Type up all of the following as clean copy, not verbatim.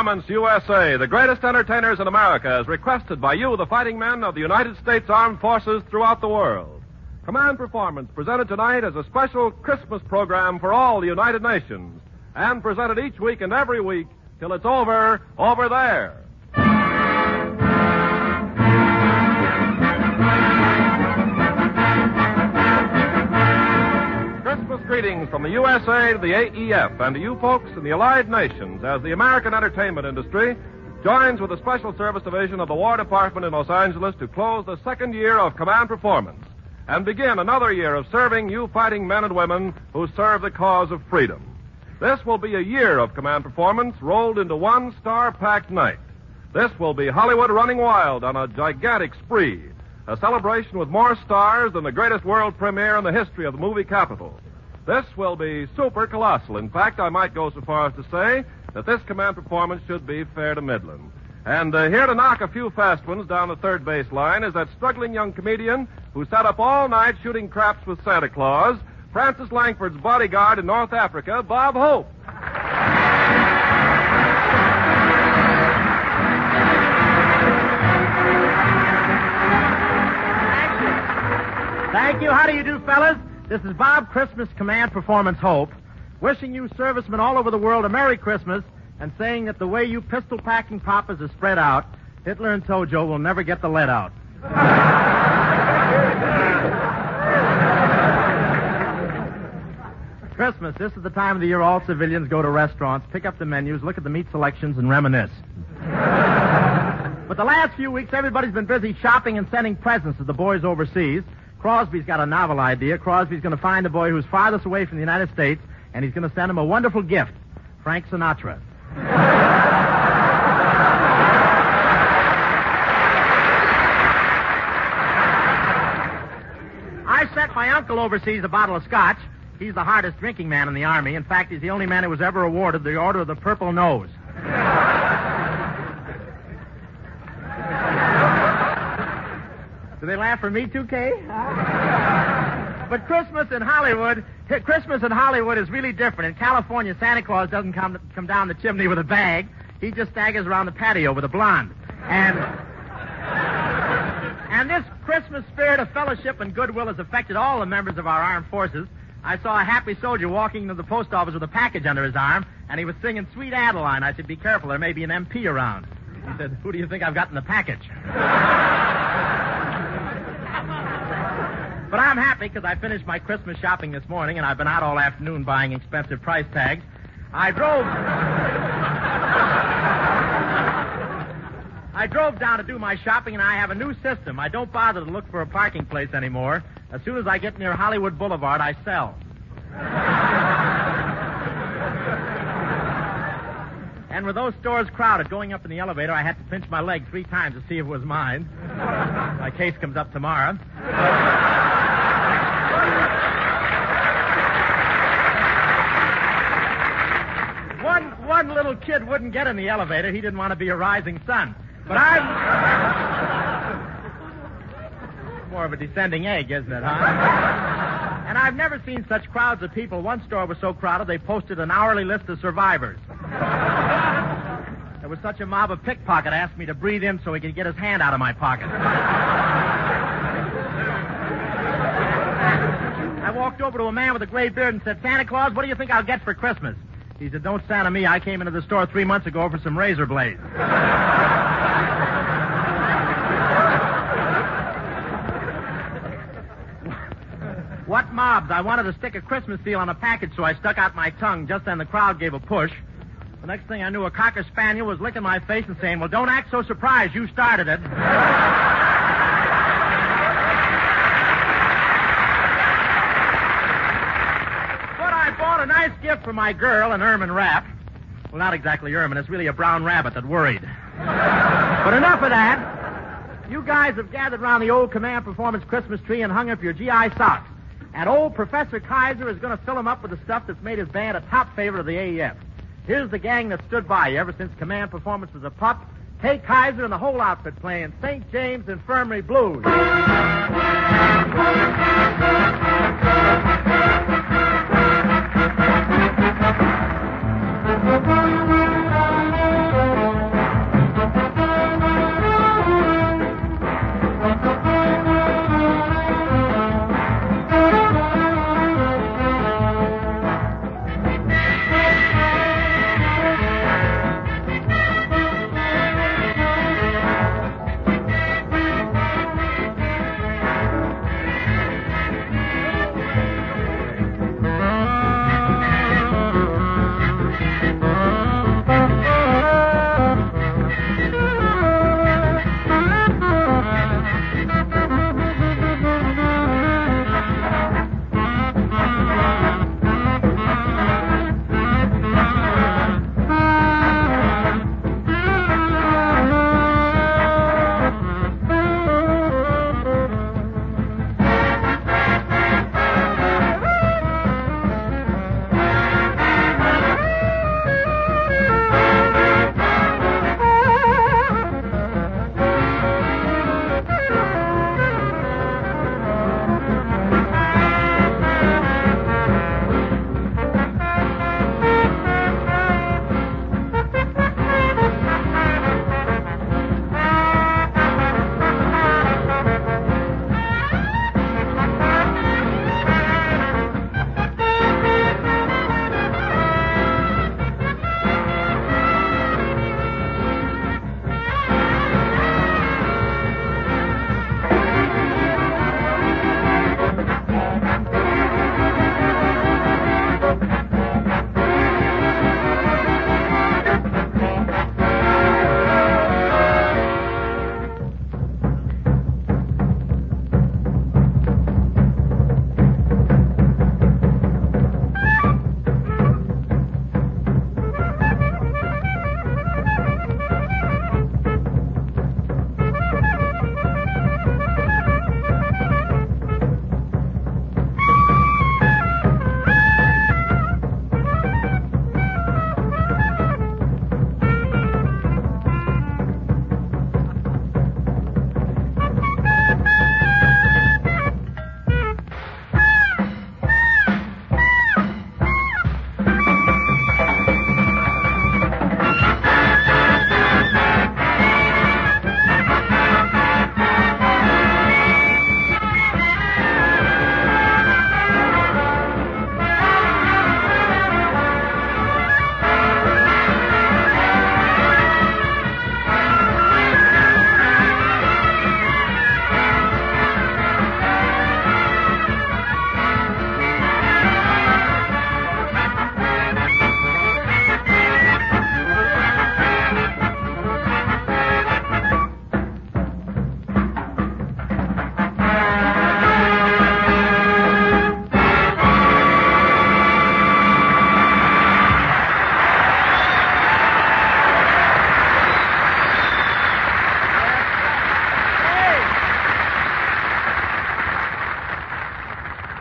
Performance USA, the greatest entertainers in America, as requested by you, the fighting men of the United States Armed Forces throughout the world. Command Performance, presented tonight as a special Christmas program for all the United Nations, and presented each week and every week till it's over there. Christmas greetings from the USA to the AEF and to you folks in the Allied Nations as the American entertainment industry joins with the Special Service Division of the War Department in Los Angeles to close the second year of Command Performance and begin another year of serving you fighting men and women who serve the cause of freedom. This will be a year of Command Performance rolled into one star-packed night. This will be Hollywood running wild on a gigantic spree, a celebration with more stars than the greatest world premiere in the history of the movie capital. This will be super colossal. In fact, I might go so far as to say that this Command Performance should be fair to middling. And here to knock a few fast ones down the third base line is that struggling young comedian who sat up all night shooting craps with Santa Claus, Francis Langford's bodyguard in North Africa, Bob Hope. Thank you. How do you do, fellas? This is Bob Christmas, Command Performance Hope, wishing you servicemen all over the world a Merry Christmas and saying that the way you pistol-packing papas are spread out, Hitler and Tojo will never get the lead out. Christmas, this is the time of the year all civilians go to restaurants, pick up the menus, look at the meat selections, and reminisce. But the last few weeks, everybody's been busy shopping and sending presents to the boys overseas. Crosby's got a novel idea. Crosby's going to find the boy who's farthest away from the United States, and he's going to send him a wonderful gift, Frank Sinatra. I sent my uncle overseas a bottle of scotch. He's the hardest drinking man in the Army. In fact, he's the only man who was ever awarded the Order of the Purple Nose. Do they laugh for me too, Kay? But Christmas in Hollywood is really different. In California, Santa Claus doesn't come down the chimney with a bag. He just staggers around the patio with a blonde. And this Christmas spirit of fellowship and goodwill has affected all the members of our armed forces. I saw a happy soldier walking into the post office with a package under his arm, and he was singing Sweet Adeline. I said, be careful, there may be an MP around. He said, who do you think I've got in the package? But I'm happy because I finished my Christmas shopping this morning, and I've been out all afternoon buying expensive price tags. I drove down to do my shopping, and I have a new system. I don't bother to look for a parking place anymore. As soon as I get near Hollywood Boulevard, I sell. And with those stores crowded, going up in the elevator, I had to pinch my leg 3 times to see if it was mine. My case comes up tomorrow. One little kid wouldn't get in the elevator. He didn't want to be a rising sun. But more of a descending egg, isn't it, huh? And I've never seen such crowds of people. One store was so crowded they posted an hourly list of survivors. There was such a mob of pickpocket asked me to breathe in so he could get his hand out of my pocket. I walked over to a man with a gray beard and said, Santa Claus, what do you think I'll get for Christmas? He said, don't Santa me. I came into the store 3 months ago for some razor blades. What mobs? I wanted to stick a Christmas seal on a package, so I stuck out my tongue. Just then the crowd gave a push. The next thing I knew, a Cocker Spaniel was licking my face and saying, well, don't act so surprised. You started it. But I bought a nice gift for my girl, an ermine wrap. Well, not exactly ermine. It's really a brown rabbit that worried. But enough of that. You guys have gathered around the old Command Performance Christmas tree and hung up your GI socks. And old Professor Kaiser is going to fill them up with the stuff that's made his band a top favorite of the AEF. Here's the gang that stood by you ever since Command Performance was a pup. Kay Kaiser and the whole outfit playing St. James Infirmary Blues.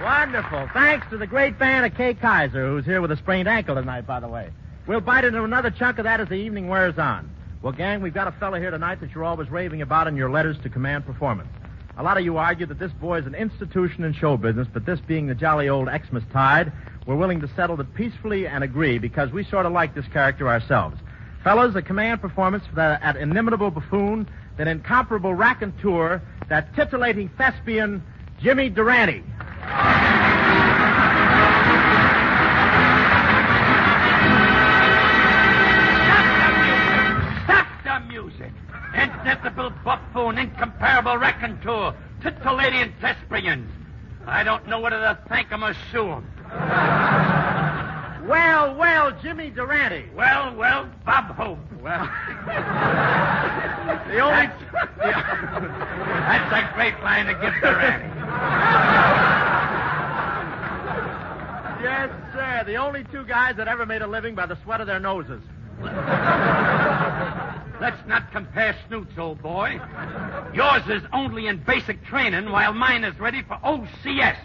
Wonderful. Thanks to the great band of Kay Kaiser, who's here with a sprained ankle tonight, by the way. We'll bite into another chunk of that as the evening wears on. Well, gang, we've got a fella here tonight that you're always raving about in your letters to Command Performance. A lot of you argue that this boy's an institution in show business, but this being the jolly old Xmas tide, we're willing to settle it peacefully and agree because we sort of like this character ourselves. Fellas, a Command Performance for that inimitable buffoon, that incomparable raconteur, that titillating thespian, Jimmy Durante. Music. Inimitable buffoon, incomparable raconteur, titillating thespians. I don't know whether to thank him or sue him. Well, Jimmy Durante. Well, Bob Hope. Well, the only... That's a great line to give Durante. Yes, sir. The only two guys that ever made a living by the sweat of their noses. Let's not compare snoots, old boy. Yours is only in basic training, while mine is ready for OCS.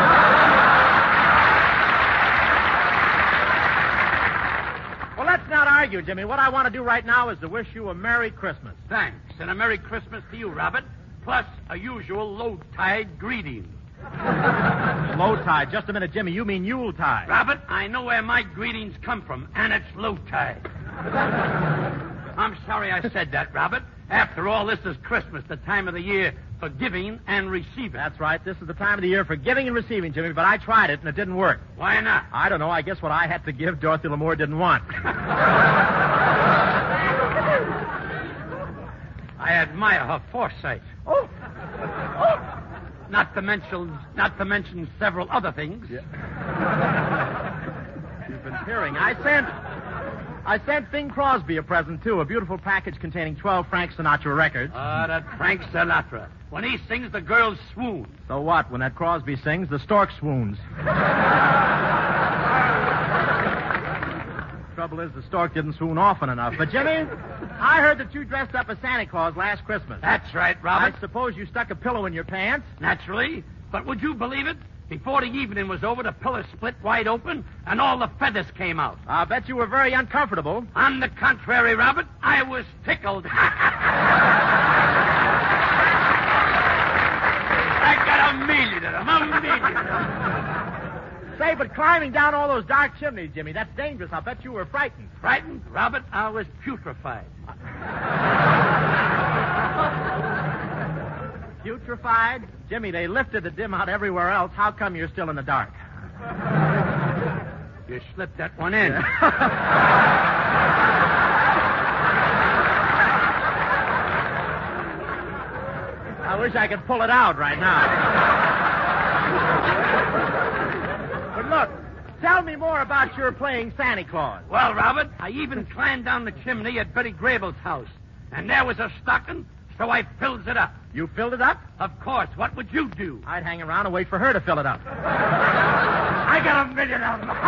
Well, let's not argue, Jimmy. What I want to do right now is to wish you a Merry Christmas. Thanks, and a Merry Christmas to you, Robert, plus a usual low-tide greeting. Low tide. Just a minute, Jimmy. You mean Yule tide. Robert, I know where my greetings come from, and it's low tide. I'm sorry I said that, Robert. After all, this is Christmas, the time of the year for giving and receiving. That's right. This is the time of the year for giving and receiving, Jimmy, but I tried it, and it didn't work. Why not? I don't know. I guess what I had to give, Dorothy Lamour didn't want. I admire her foresight. Oh. Not to mention several other things. Yeah. You've been peering. I sent Bing Crosby a present, too, a beautiful package containing 12 Frank Sinatra records. That Frank Sinatra. When he sings, the girls swoon. So what? When that Crosby sings, the stork swoons. Trouble is, the stork didn't swoon often enough. But, Jimmy, I heard that you dressed up as Santa Claus last Christmas. That's right, Robert. I suppose you stuck a pillow in your pants? Naturally. But would you believe it? Before the evening was over, the pillar split wide open, and all the feathers came out. I'll bet you were very uncomfortable. On the contrary, Robert, I was tickled. I got a million of them. Say, but climbing down all those dark chimneys, Jimmy, that's dangerous. I'll bet you were frightened. Frightened? Robert, I was putrefied. Putrefied? Jimmy, they lifted the dim out everywhere else. How come you're still in the dark? You slipped that one in. I wish I could pull it out right now. But look, tell me more about your playing Santa Claus. Well, Robert, I even climbed down the chimney at Betty Grable's house, and there was a stocking, so I fills it up. You filled it up? Of course. What would you do? I'd hang around and wait for her to fill it up. I got a million of them.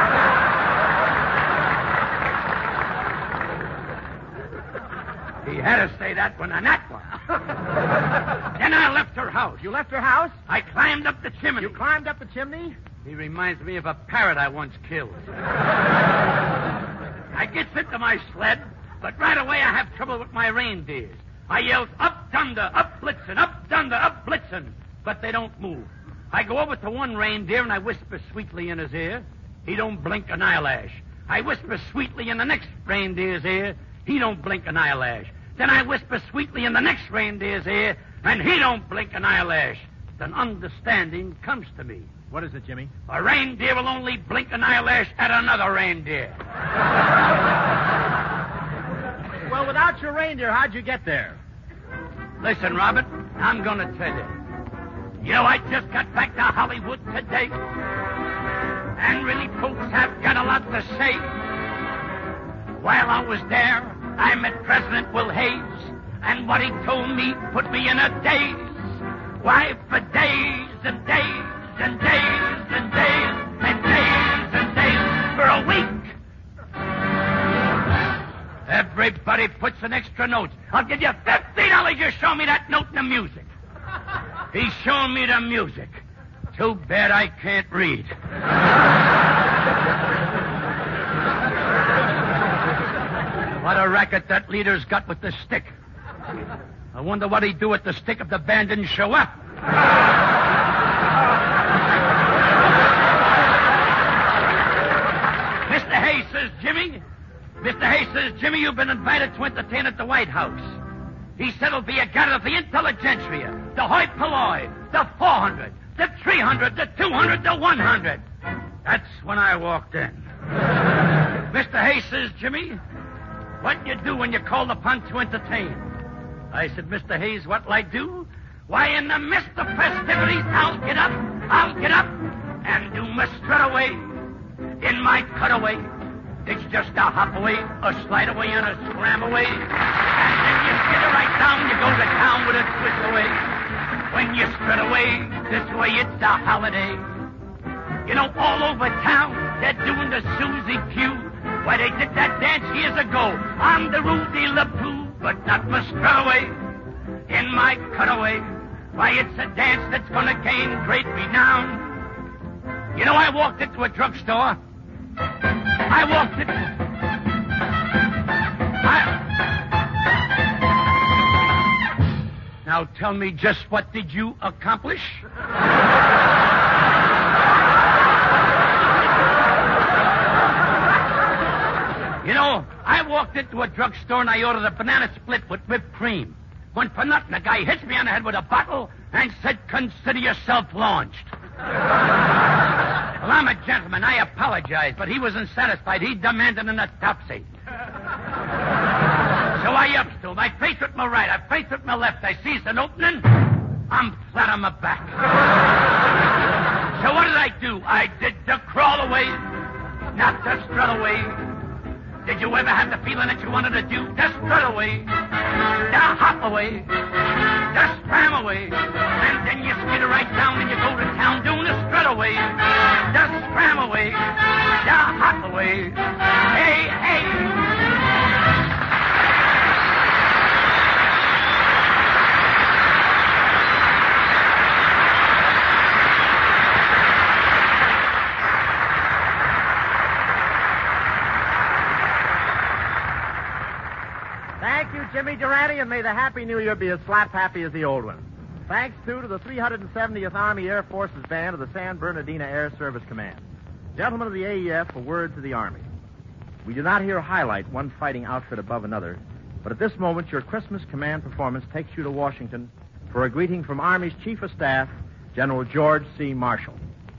He had to say that one on that one. Then I left her house. You left her house? I climbed up the chimney. You climbed up the chimney? He reminds me of a parrot I once killed. I gets into my sled, but right away I have trouble with my reindeers. I yells, up, dunder, up, blitzen, up, dunder, up, blitzen. But they don't move. I go over to one reindeer and I whisper sweetly in his ear. He don't blink an eyelash. I whisper sweetly in the next reindeer's ear. He don't blink an eyelash. Then I whisper sweetly in the next reindeer's ear, and he don't blink an eyelash. Then understanding comes to me. What is it, Jimmy? A reindeer will only blink an eyelash at another reindeer. Well, without your reindeer, how'd you get there? Listen, Robert, I'm going to tell you. You know, I just got back to Hollywood today. And really, folks have got a lot to say. While I was there, I met President Will Hayes. And what he told me put me in a daze. Why, for days and days and days and days and days and days for a week. Everybody puts an extra note. I'll give you $50 you show me that note in the music. He's showing me the music. Too bad I can't read. What a racket that leader's got with the stick. I wonder what he'd do with the stick if the band didn't show up. Mr. Hayes, says Jimmy. Mr. Hayes, says Jimmy, you've been invited to entertain at the White House. He said it'll be a gather of the intelligentsia, the hoi polloi, the 400, the 300, the 200, the 100. That's when I walked in. Mr. Hayes, says Jimmy, what you do when you're called upon to entertain? I said, Mr. Hayes, what'll I do? Why, in the midst of festivities, I'll get up, and do my strut away in my cutaway. It's just a hop away, a slide away, and a scram away. And then you get it right down, you go to town with a twist away. When you strut away, this way it's a holiday. You know, all over town, they're doing the Susie Q. Why, they did that dance years ago on the Rue de la Pooh, but not my strut away in my cutaway. Why, it's a dance that's gonna gain great renown. You know, I walked into a drugstore. Now tell me, just what did you accomplish? You know, I walked into a drugstore and I ordered a banana split with whipped cream. When for nothing, a guy hits me on the head with a bottle and said, consider yourself launched. Well, I'm a gentleman. I apologize, but he wasn't satisfied. He demanded an autopsy. So I ups to him. I face with my right. I face with my left. I sees an opening. I'm flat on my back. So what did I do? I did the crawl away, not the strut away. Did you ever have the feeling that you wanted to do the strut away, the hop away, the scram away, and then you skid right down and you go to town doing the strut away, the scram away, the hop away. Hey, hey. Thank you, Jimmy Durante, and may the Happy New Year be as slap happy as the old one. Thanks, too, to the 370th Army Air Forces Band of the San Bernardino Air Service Command. Gentlemen of the AEF, a word to the Army. We do not here highlight one fighting outfit above another, but at this moment, your Christmas command performance takes you to Washington for a greeting from Army's Chief of Staff, General George C. Marshall.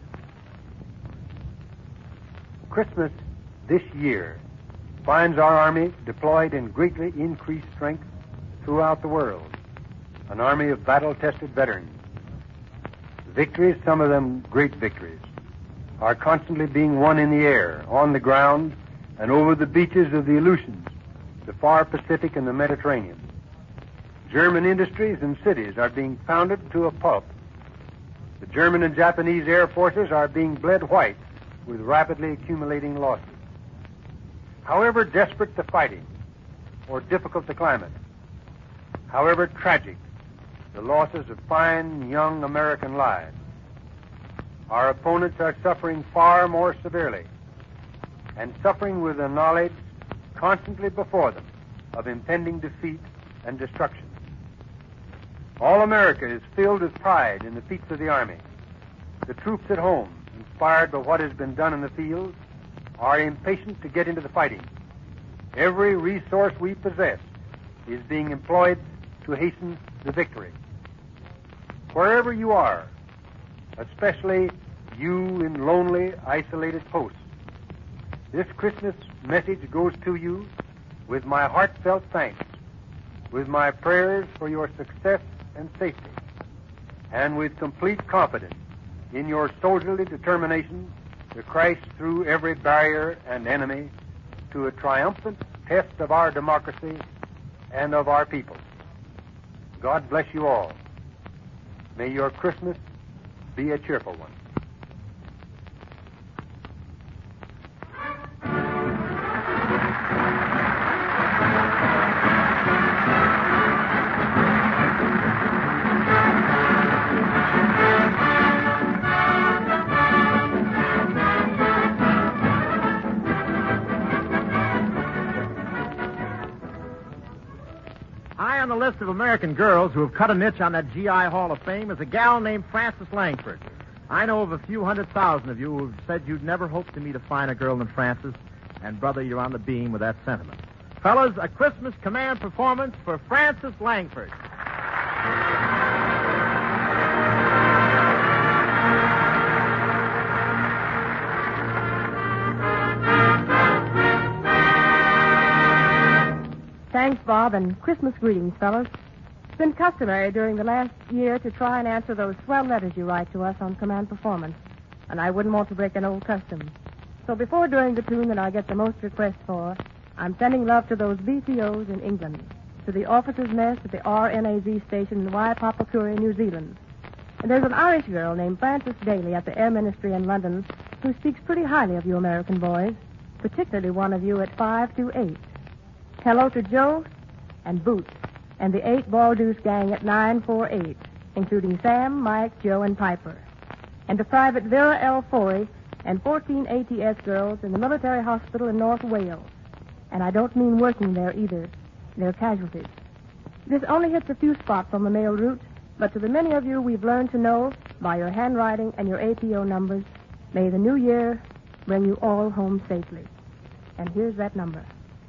Christmas this year finds our Army deployed in greatly increased strength throughout the world. An army of battle-tested veterans. Victories, some of them great victories, are constantly being won in the air, on the ground, and over the beaches of the Aleutians, the far Pacific and the Mediterranean. German industries and cities are being pounded to a pulp. The German and Japanese air forces are being bled white with rapidly accumulating losses. However desperate the fighting or difficult the climate, however tragic the losses of fine young American lives, our opponents are suffering far more severely, and suffering with the knowledge constantly before them of impending defeat and destruction. All America is filled with pride in the feats of the Army. The troops at home, inspired by what has been done in the field, are impatient to get into the fighting. Every resource we possess is being employed to hasten the victory. Wherever you are, especially you in lonely, isolated posts, this Christmas message goes to you with my heartfelt thanks, with my prayers for your success and safety, and with complete confidence in your soldierly determination to crash through every barrier and enemy to a triumphant test of our democracy and of our people. God bless you all. May your Christmas be a cheerful one. finest of American girls who have cut a niche on that GI Hall of Fame is a gal named Frances Langford. I know of a few 100,000 of you who've said you'd never hope to meet a finer girl than Frances, and, brother, you're on the beam with that sentiment. Fellas, a Christmas command performance for Frances Langford. Thanks, Bob, and Christmas greetings, fellas. It's been customary during the last year to try and answer those swell letters you write to us on command performance, and I wouldn't want to break an old custom. So before doing the tune that I get the most requests for, I'm sending love to those BCOs in England, to the officers' mess at the RNAZ station in Waipapakuri, New Zealand. And there's an Irish girl named Frances Daly at the Air Ministry in London who speaks pretty highly of you American boys, particularly one of you at 528. Hello to Joe and Boots and the 8 Baldoos gang at 948, including Sam, Mike, Joe, and Piper. And to Private Vera L. Forey and 14 ATS girls in the military hospital in North Wales. And I don't mean working there either. They're casualties. This only hits a few spots on the mail route, but to the many of you we've learned to know by your handwriting and your APO numbers, may the new year bring you all home safely. And here's that number.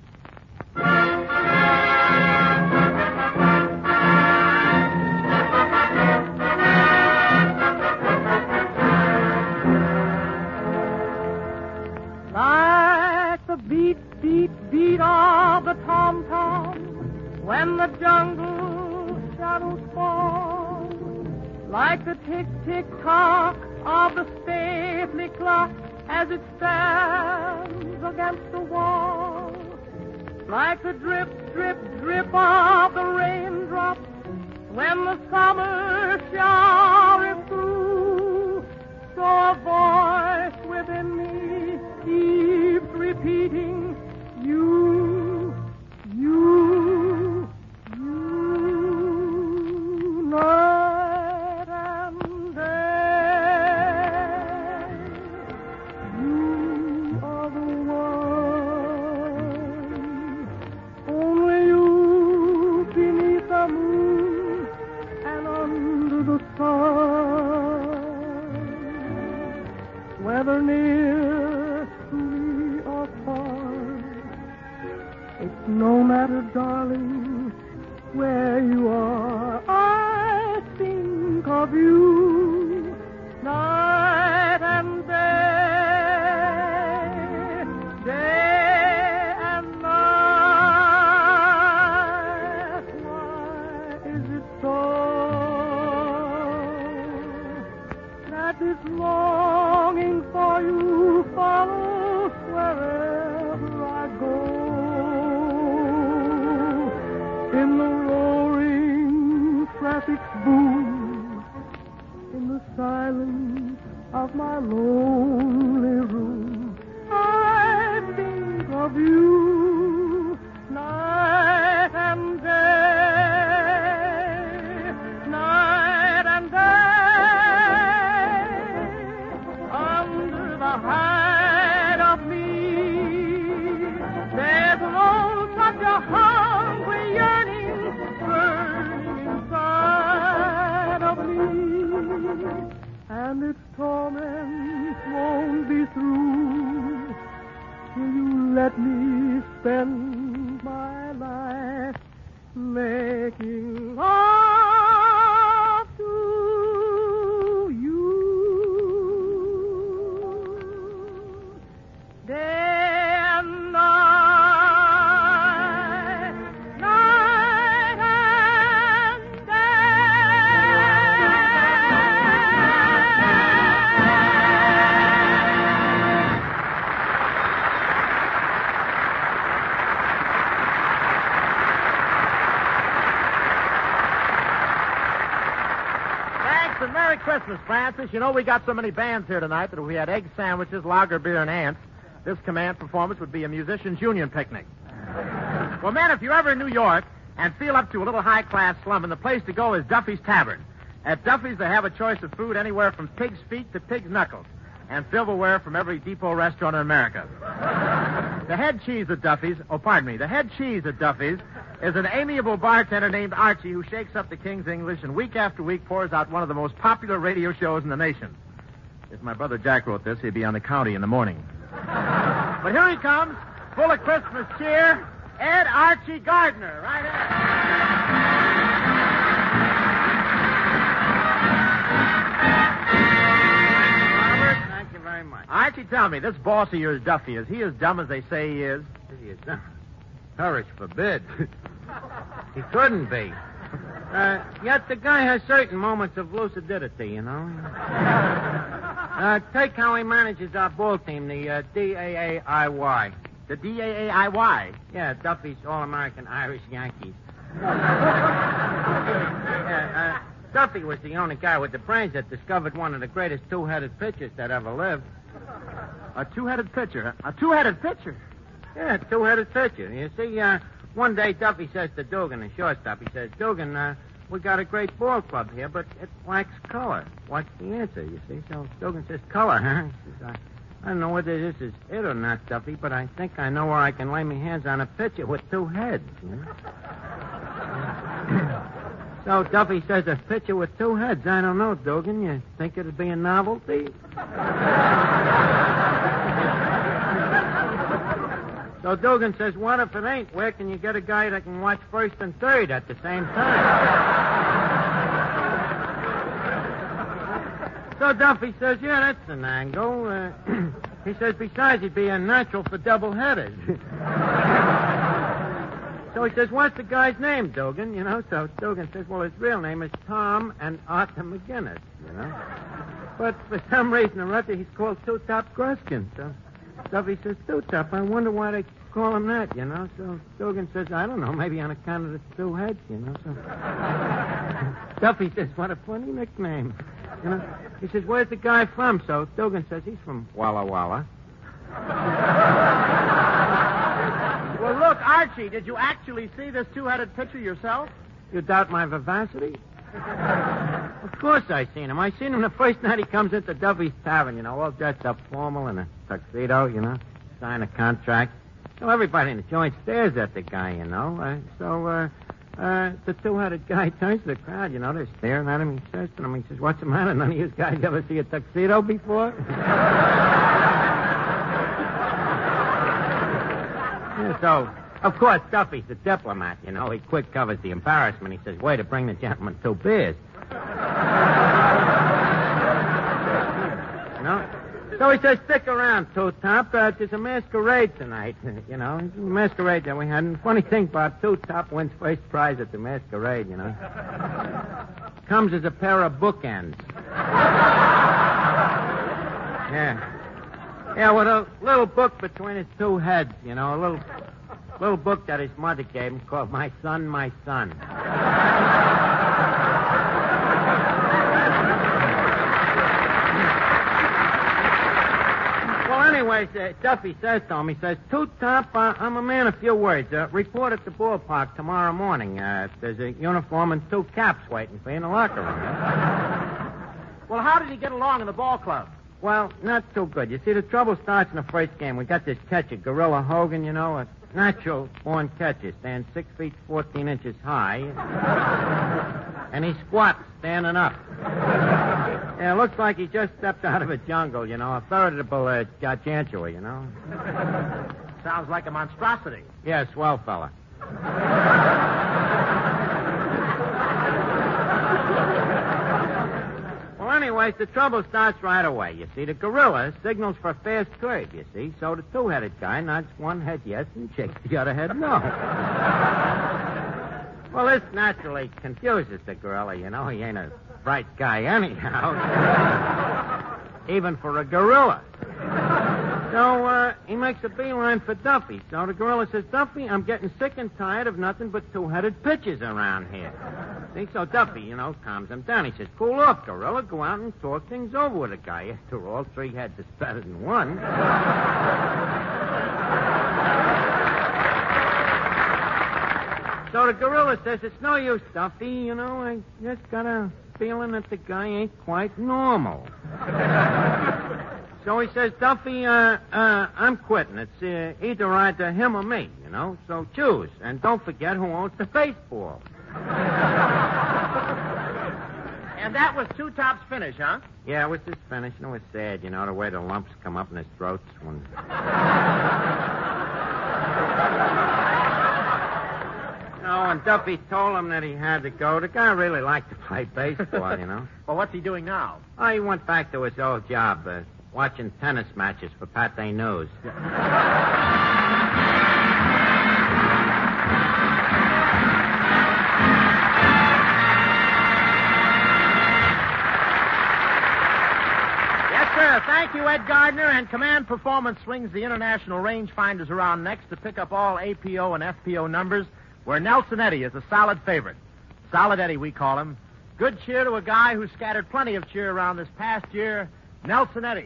Like the beat, beat, beat of the tom-tom when the jungle shadows fall, like the tick-tick-tock of the stately clock as it stands against the wall, like the drip, drip, drip of the raindrops when the summer shower is through. So a voice within me keeps repeating, you, you, you, night and day. You are the one, only you beneath the moon and under the sun. Whether near to me or far, it's no matter, darling, where you are. I think of you night and day, day and night. Why is it so that this longing for you follows wherever I go? In the roaring traffic's boom, in the silence of my lonely room, I think of you night and day, night and day. Under the hide of me, there's no such a hungry yearning burning inside of me, and its torments won't be through till you let me spend my life making love to you. Day and night, night and Thanks and Merry Christmas, Francis. You know, we got so many bands here tonight that if we had egg sandwiches, lager beer, and ants, this command performance would be a musician's union picnic. Well, man, if you're ever in New York and feel up to a little high-class slumming, the place to go is Duffy's Tavern. At Duffy's, they have a choice of food anywhere from pig's feet to pig's knuckles, and silverware from every depot restaurant in America. The head cheese at Duffy's is an amiable bartender named Archie who shakes up the King's English and week after week pours out one of the most popular radio shows in the nation. If my brother Jack wrote this, he'd be on the county in the morning. But here he comes, full of Christmas cheer, Ed Archie Gardner. Right Ed. Thank you very much. Archie, tell me, this boss of yours, Duffy, is he as dumb as they say he is? He is dumb. Courage forbid. He couldn't be. Yet the guy has certain moments of lucidity, you know. Take how he manages our ball team, the DAAIY. The DAAIY? Yeah, Duffy's All-American Irish Yankees. Duffy was the only guy with the brains that discovered one of the greatest two-headed pitchers that ever lived. A two-headed pitcher? A two-headed pitcher? Yeah, two-headed pitcher. You see, one day Duffy says to Dugan, the shortstop, he says, Dugan, we got a great ball club here, but it lacks color. What's the answer, you see? So Dugan says, color, huh? He says, I don't know whether this is it or not, Duffy, but I think I know where I can lay my hands on a pitcher with two heads, you know? So Duffy says, a pitcher with two heads. I don't know, Dugan. You think it'd be a novelty? So Dugan says, what if it ain't? Where can you get a guy that can watch first and third at the same time? So Duffy says, yeah, that's an angle. He says, besides, he'd be a natural for double-headers. So he says, what's the guy's name, Dugan? You know, so Dugan says, well, his real name is Tom and Arthur McGinnis, you know. But for some reason or other, he's called Two-Top Gruskin. So Duffy says, Two-Top, I wonder why they call him that, you know. So Dugan says, I don't know, maybe on account of the two heads, you know. So Duffy says, what a funny nickname. You know, he says, where's the guy from? So Dugan says, he's from Walla Walla. Well, look, Archie, did you actually see this two-headed pitcher yourself? You doubt my vivacity? Of course I seen him. I seen him the first night he comes into Duffy's Tavern, you know, all dressed up formal in a tuxedo, you know, sign a contract. So everybody in the joint stares at the guy, you know. The two-headed guy turns to the crowd, you know, they're staring at him. He says to them, he says, what's the matter? None of you guys ever see a tuxedo before? Yeah, so, of course, Duffy's the diplomat, you know. He quick covers the embarrassment. He says, way to bring the gentleman 2 beers. You know? So he says, stick around, Two-Top. There's a masquerade tonight, you know. It's a masquerade that we had. And the funny thing about Two-Top wins first prize at the masquerade, you know. Comes as a pair of bookends. Yeah. Yeah, with a little book between his two heads, you know, a little book that his mother gave him called My Son, My Son. Well, anyways, Duffy says to him, he says, Two-Top, I'm a man of few words. Report at the ballpark tomorrow morning. There's a uniform and 2 caps waiting for you in the locker room. Well, how did he get along in the ball club? Well, not so good. You see, the trouble starts in the first game. We got this catcher, Gorilla Hogan, you know, a natural-born catcher, stands 6 feet 14 inches high. And he squats standing up. Yeah, looks like he just stepped out of a jungle, you know, a veritable gargantua, you know. Sounds like a monstrosity. Yeah, swell fella. Well, anyways, the trouble starts right away. You see, the gorilla signals for fast curve, you see. So the two-headed guy nods one head yes and shakes the other head no. Well, this naturally confuses the gorilla, you know. He ain't a bright guy anyhow. Even for a gorilla. So he makes a beeline for Duffy. So the gorilla says, Duffy, I'm getting sick and tired of nothing but two-headed pitches around here. See, so Duffy, you know, calms him down. He says, cool off, gorilla. Go out and talk things over with a guy. After all, 3 heads is better than 1. So the gorilla says, it's no use, Duffy. You know, I just got a feeling that the guy ain't quite normal. So he says, Duffy, I'm quitting. It's either him or me, you know. So choose. And don't forget who owns the baseball. And that was Two Top's finish, huh? Yeah, it was his finish. And it was sad, you know, the way the lumps come up in his throats when... No, and Duffy told him that he had to go. The guy really liked to play baseball, you know. Well, what's he doing now? Oh, he went back to his old job, watching tennis matches for Pathé News. Thank you, Ed Gardner. And Command Performance swings the international rangefinders around next to pick up all APO and FPO numbers, where Nelson Eddy is a solid favorite. Solid Eddy, we call him. Good cheer to a guy who scattered plenty of cheer around this past year, Nelson Eddy.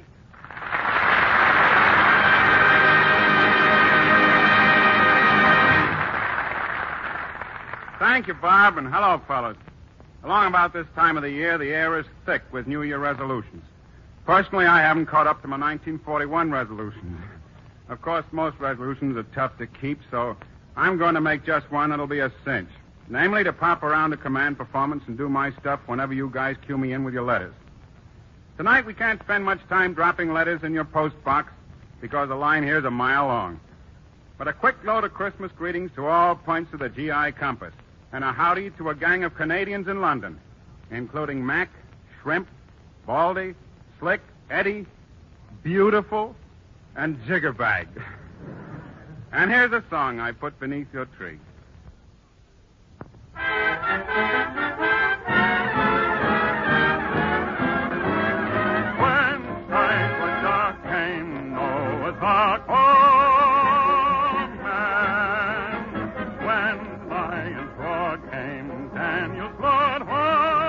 Thank you, Bob, and hello, fellas. Along about this time of the year, the air is thick with New Year resolutions. Personally, I haven't caught up to my 1941 resolutions. Of course, most resolutions are tough to keep, so I'm going to make just one that'll be a cinch. Namely, to pop around to Command Performance and do my stuff whenever you guys cue me in with your letters. Tonight, we can't spend much time dropping letters in your post box because the line here is a mile long. But a quick load of Christmas greetings to all points of the GI compass, and a howdy to a gang of Canadians in London, including Mac, Shrimp, Baldy, Slick, Eddie, Beautiful, and Jiggerbag. And here's a song I put beneath your tree. When skies were dark came Noah's Ark. Oh, man. When lions roared came Daniel's blood. Oh,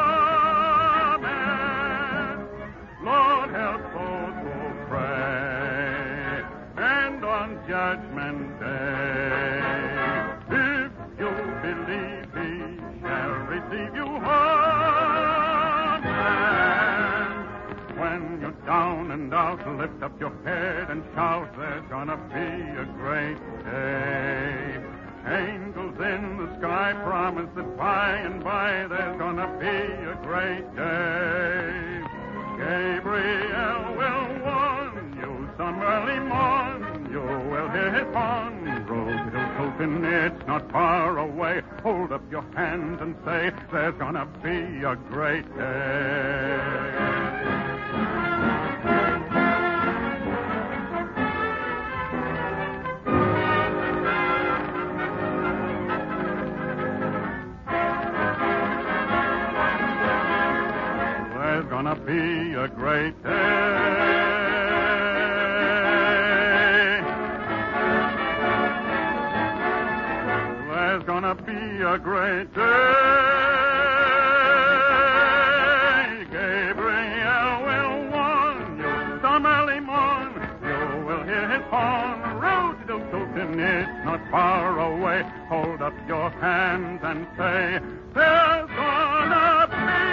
man. Lord, help those who pray. And on Judgment Day, if you believe he shall receive you home. And when you're down and out, lift up your head and shout, there's gonna be a great day. Angels in the sky promise that by and by there's gonna be a great day. Gabriel will warn you some early morn. You will hear his horn. Road-to-Tolton, it's not far away. Hold up your hands and say, there's gonna be a great day. There's gonna be a great day. There's gonna be a great day. Gabriel will warn you some early morn. You will hear his horn. Road-to-Tolton, it's not far away. Hold up your hands and say, there's gonna be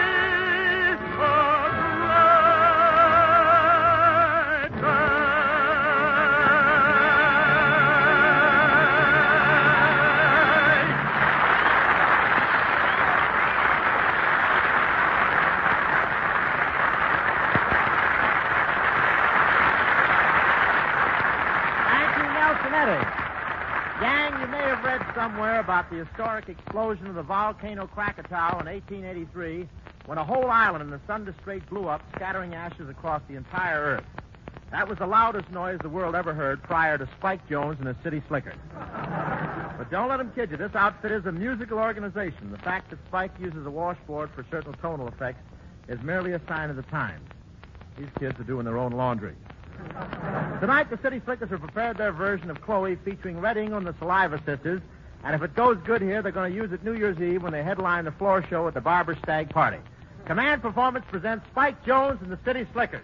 somewhere about the historic explosion of the volcano Krakatoa in 1883 when a whole island in the Thunder Strait blew up, scattering ashes across the entire Earth. That was the loudest noise the world ever heard prior to Spike Jones and the City Slickers. But don't let them kid you. This outfit is a musical organization. The fact that Spike uses a washboard for certain tonal effects is merely a sign of the times. These kids are doing their own laundry. Tonight, the City Slickers have prepared their version of Chloe featuring Red Ingle and the Saliva Sisters. And if it goes good here, they're going to use it New Year's Eve when they headline the floor show at the Barber Stag Party. Command Performance presents Spike Jones and the City Slickers.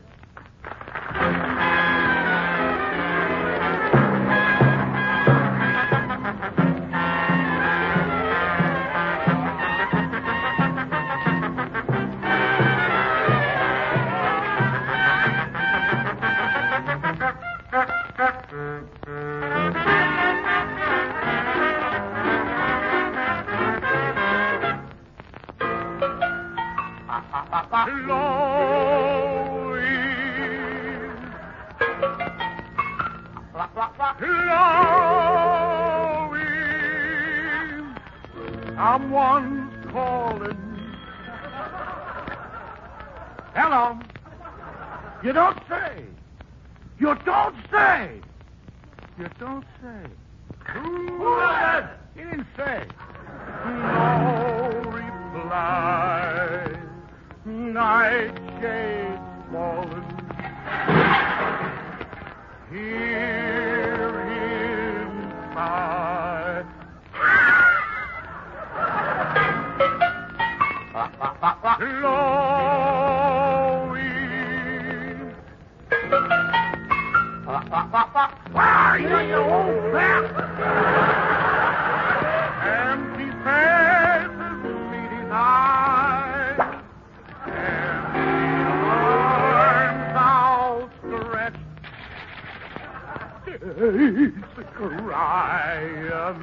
Chloe, someone's calling. Hello. You don't say. You don't say. You don't say. Who is it? He didn't say. No reply. Night shades fallen. Hear him sigh. Chloe. Why, you old bat? Empty faces meeting eyes. Empty arms outstretched. He's crying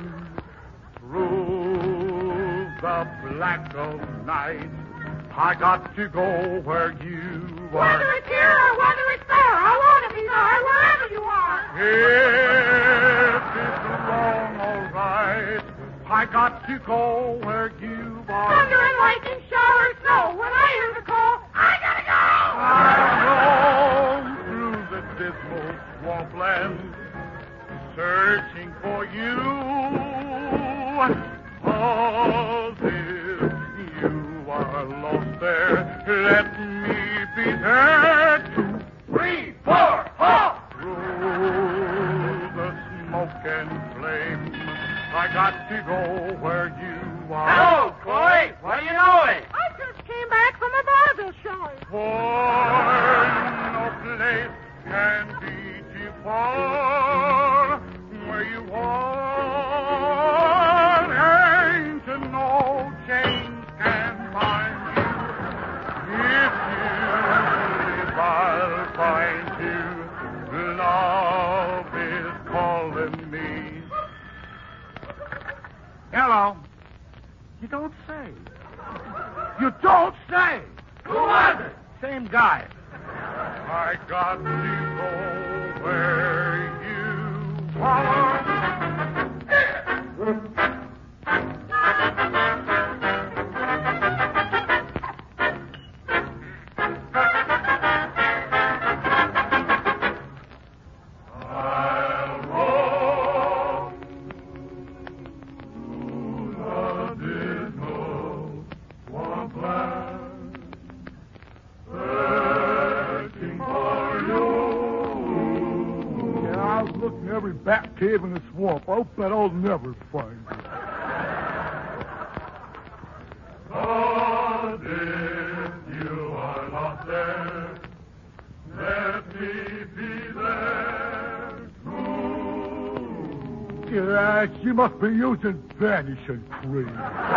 through the black of night. I got to go where you are. Whether it's here or whether it's there, I want to be there wherever you are. If it's wrong, all right. I got to go where you are. Thunder and lightning, shower and snow. When I hear the call, I gotta go. I roam through the dismal swampland, searching for you. Oh, if you are lost there, let me be there. 2, 3, 4, 4. Through the smoke and flame, I got to go where you are. Hello, Chloe. What are you doing? I just came back from a vaudeville show. For no place can be too far where you are. Ain't no change can find you. If you live, I'll find you. Love is calling me. Hello. You don't say. You don't say. Who was it? Same guy. I got to go where you are. I'll roam through the dismal swampland, searching for you. Yeah, I was looking in every bat cave in the swamp. I'll bet I'll never find you. But if you are not there, let me be there too. Yeah, she must be using vanishing cream.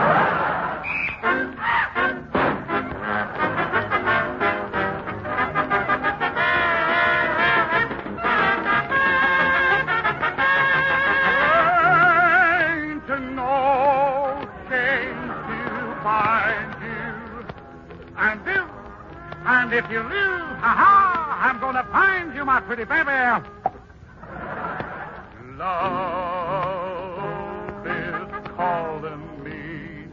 Ain't no change to find you. And if you lose, I'm gonna find you, my pretty baby. Love is calling me.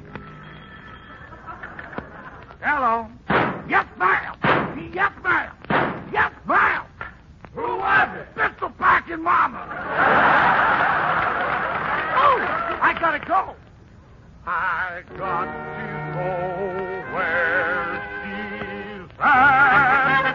Hello. Yes, ma'am. Yes, ma'am. Yes, ma'am. Who was it? Pistol packing mama. Oh, I gotta go. I got to go where she's at.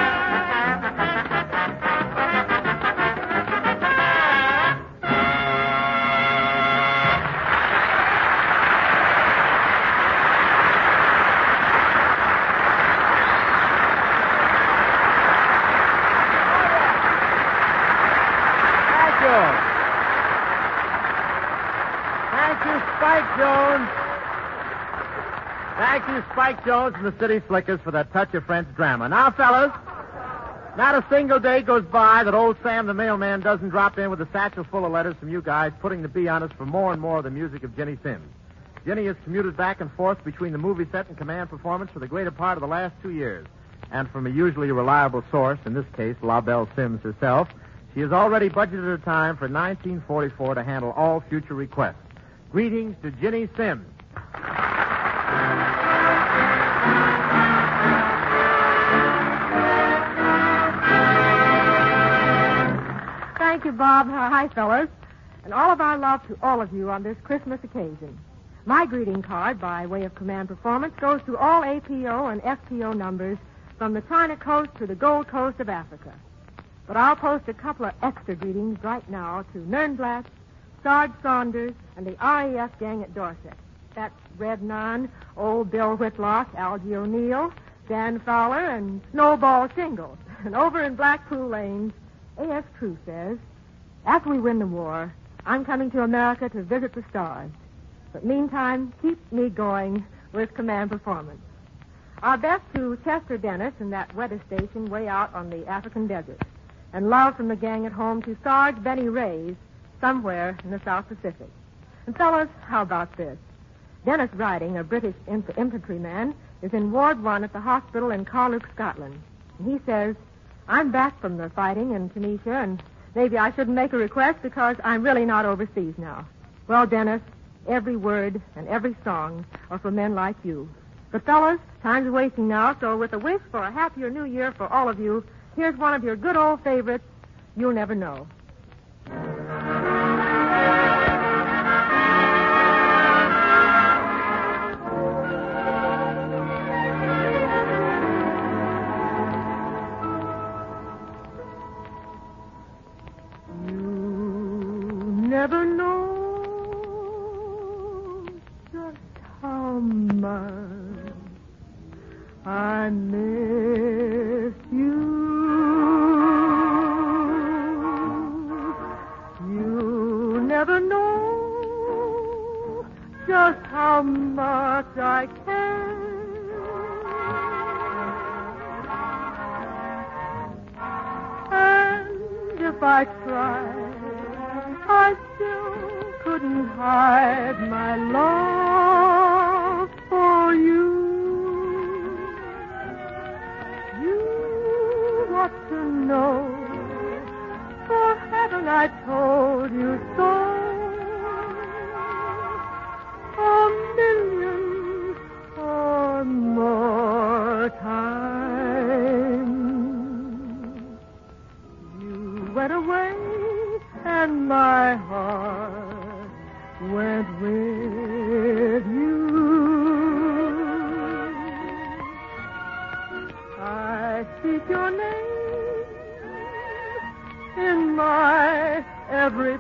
Thank you, Spike Jones and the City Slickers for that touch of French drama. Now, fellas, not a single day goes by that old Sam the mailman doesn't drop in with a satchel full of letters from you guys, putting the bee on us for more and more of the music of Jenny Sims. Jenny has commuted back and forth between the movie set and command performance for the greater part of the last 2 years. And from a usually reliable source, in this case, La Belle Sims herself, She has already budgeted her time for 1944 to handle all future requests. Greetings to Ginny Sims. Thank you, Bob. Hi, fellas. And all of our love to all of you on this Christmas occasion. My greeting card, by way of command performance, goes to all APO and FPO numbers from the China Coast to the Gold Coast of Africa. But I'll post a couple of extra greetings right now to Nernblatt, Sarge Saunders, and the RAF gang at Dorset. That's Red Nunn, Old Bill Whitlock, Algie O'Neill, Dan Fowler, and Snowball Shingles. And over in Blackpool Lanes, A.S. True says, after we win the war, I'm coming to America to visit the stars. But meantime, keep me going with command performance. Our best to Chester Dennis in that weather station way out on the African desert. And love from the gang at home to Sarge Benny Reyes, somewhere in the South Pacific. And fellas, how about this? Dennis Riding, a British infantryman, is in Ward 1 at the hospital in Carluke, Scotland. And he says, I'm back from the fighting in Tunisia, and maybe I shouldn't make a request because I'm really not overseas now. Well, Dennis, every word and every song are for men like you. But fellas, time's wasting now, so with a wish for a happier new year for all of you, here's one of your good old favorites, You'll Never Know. You never know just how much I miss you. You never know just how much I care. And if I tried, I still couldn't hide my love for you. You ought to know, for haven't I told you so? A million or more times. You went away and my heart went with you. I speak your name in my every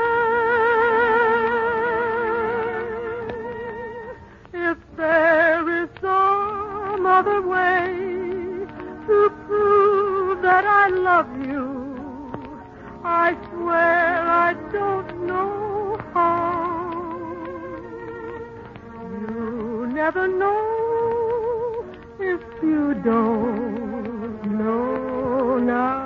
prayer. If there is some other way to prove that I love you, I swear I don't know how. You never know if you don't know now.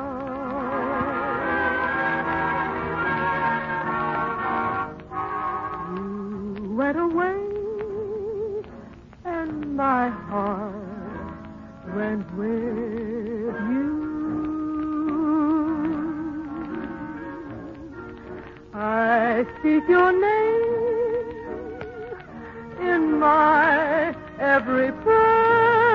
You went away and my heart went with you. I speak your name in my every prayer.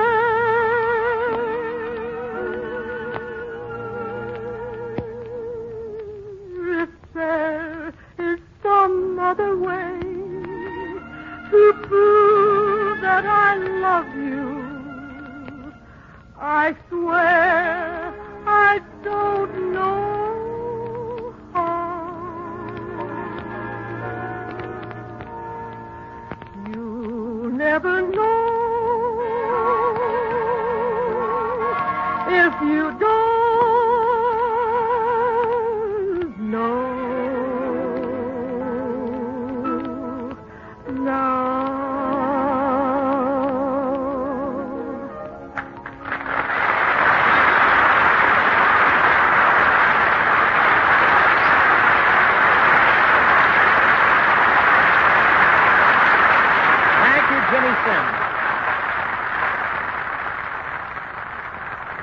If there is some other way to prove that I love you, I swear I don't know. Never know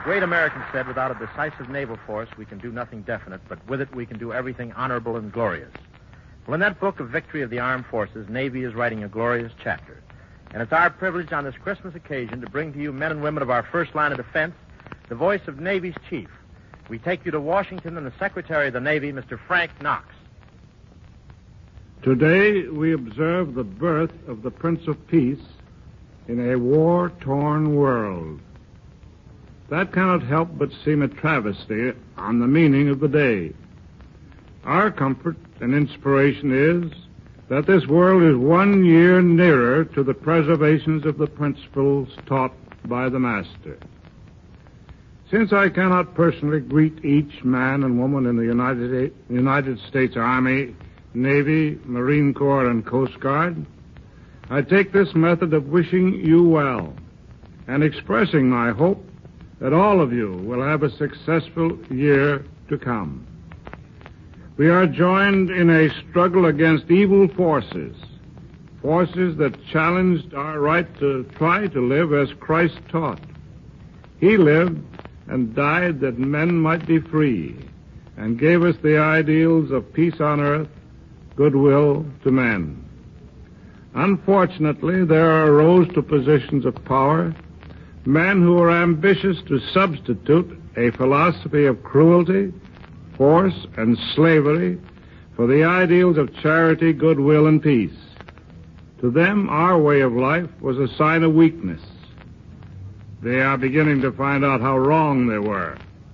great American said, without a decisive naval force, we can do nothing definite, but with it we can do everything honorable and glorious. Well, in that book of Victory of the Armed Forces, Navy is writing a glorious chapter. And it's our privilege on this Christmas occasion to bring to you, men and women of our first line of defense, the voice of Navy's chief. We take you to Washington and the Secretary of the Navy, Mr. Frank Knox. Today we observe the birth of the Prince of Peace in a war-torn world. That cannot help but seem a travesty on the meaning of the day. Our comfort and inspiration is that this world is 1 year nearer to the preservations of the principles taught by the Master. Since I cannot personally greet each man and woman in the United States Army, Navy, Marine Corps, and Coast Guard, I take this method of wishing you well and expressing my hope that all of you will have a successful year to come. We are joined in a struggle against evil forces that challenged our right to try to live as Christ taught. He lived and died that men might be free, and gave us the ideals of peace on earth, goodwill to men. Unfortunately, there arose to positions of power men who were ambitious to substitute a philosophy of cruelty, force, and slavery for the ideals of charity, goodwill, and peace. To them, our way of life was a sign of weakness. They are beginning to find out how wrong they were.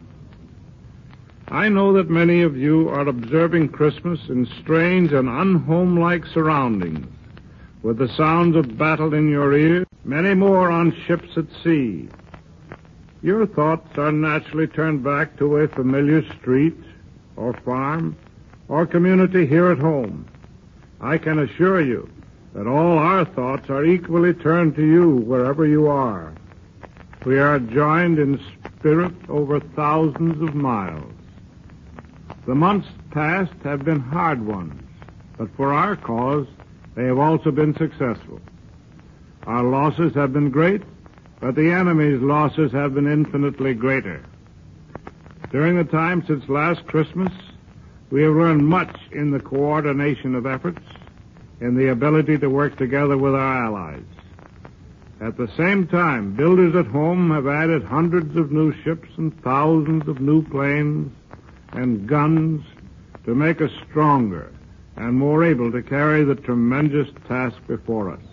I know that many of you are observing Christmas in strange and unhomelike surroundings, with the sounds of battle in your ears, many more on ships at sea. Your thoughts are naturally turned back to a familiar street, or farm, or community here at home. I can assure you that all our thoughts are equally turned to you wherever you are. We are joined in spirit over thousands of miles. The months past have been hard ones, but for our cause, they have also been successful. Our losses have been great, but the enemy's losses have been infinitely greater. During the time since last Christmas, we have learned much in the coordination of efforts, in the ability to work together with our allies. At the same time, builders at home have added hundreds of new ships and thousands of new planes and guns to make us stronger and more able to carry the tremendous task before us.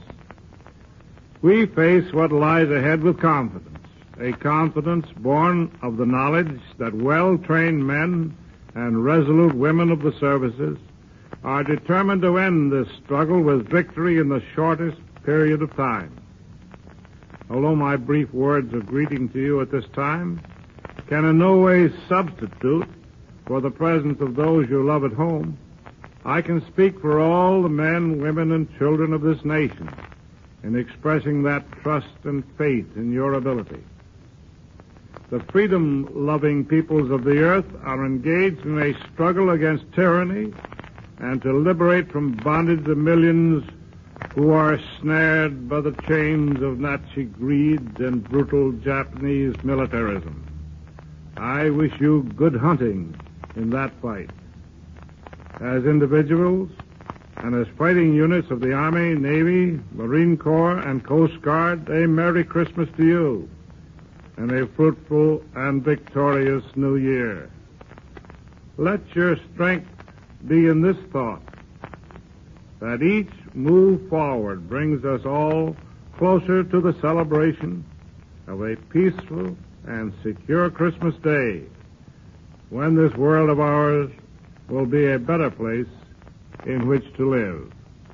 We face what lies ahead with confidence, a confidence born of the knowledge that well-trained men and resolute women of the services are determined to end this struggle with victory in the shortest period of time. Although my brief words of greeting to you at this time can in no way substitute for the presence of those you love at home, I can speak for all the men, women, and children of this nation in expressing that trust and faith in your ability. The freedom-loving peoples of the earth are engaged in a struggle against tyranny and to liberate from bondage the millions who are snared by the chains of Nazi greed and brutal Japanese militarism. I wish you good hunting in that fight. As individuals and as fighting units of the Army, Navy, Marine Corps, and Coast Guard, a Merry Christmas to you and a fruitful and victorious New Year. Let your strength be in this thought, that each move forward brings us all closer to the celebration of a peaceful and secure Christmas Day, when this world of ours will be a better place in which to live.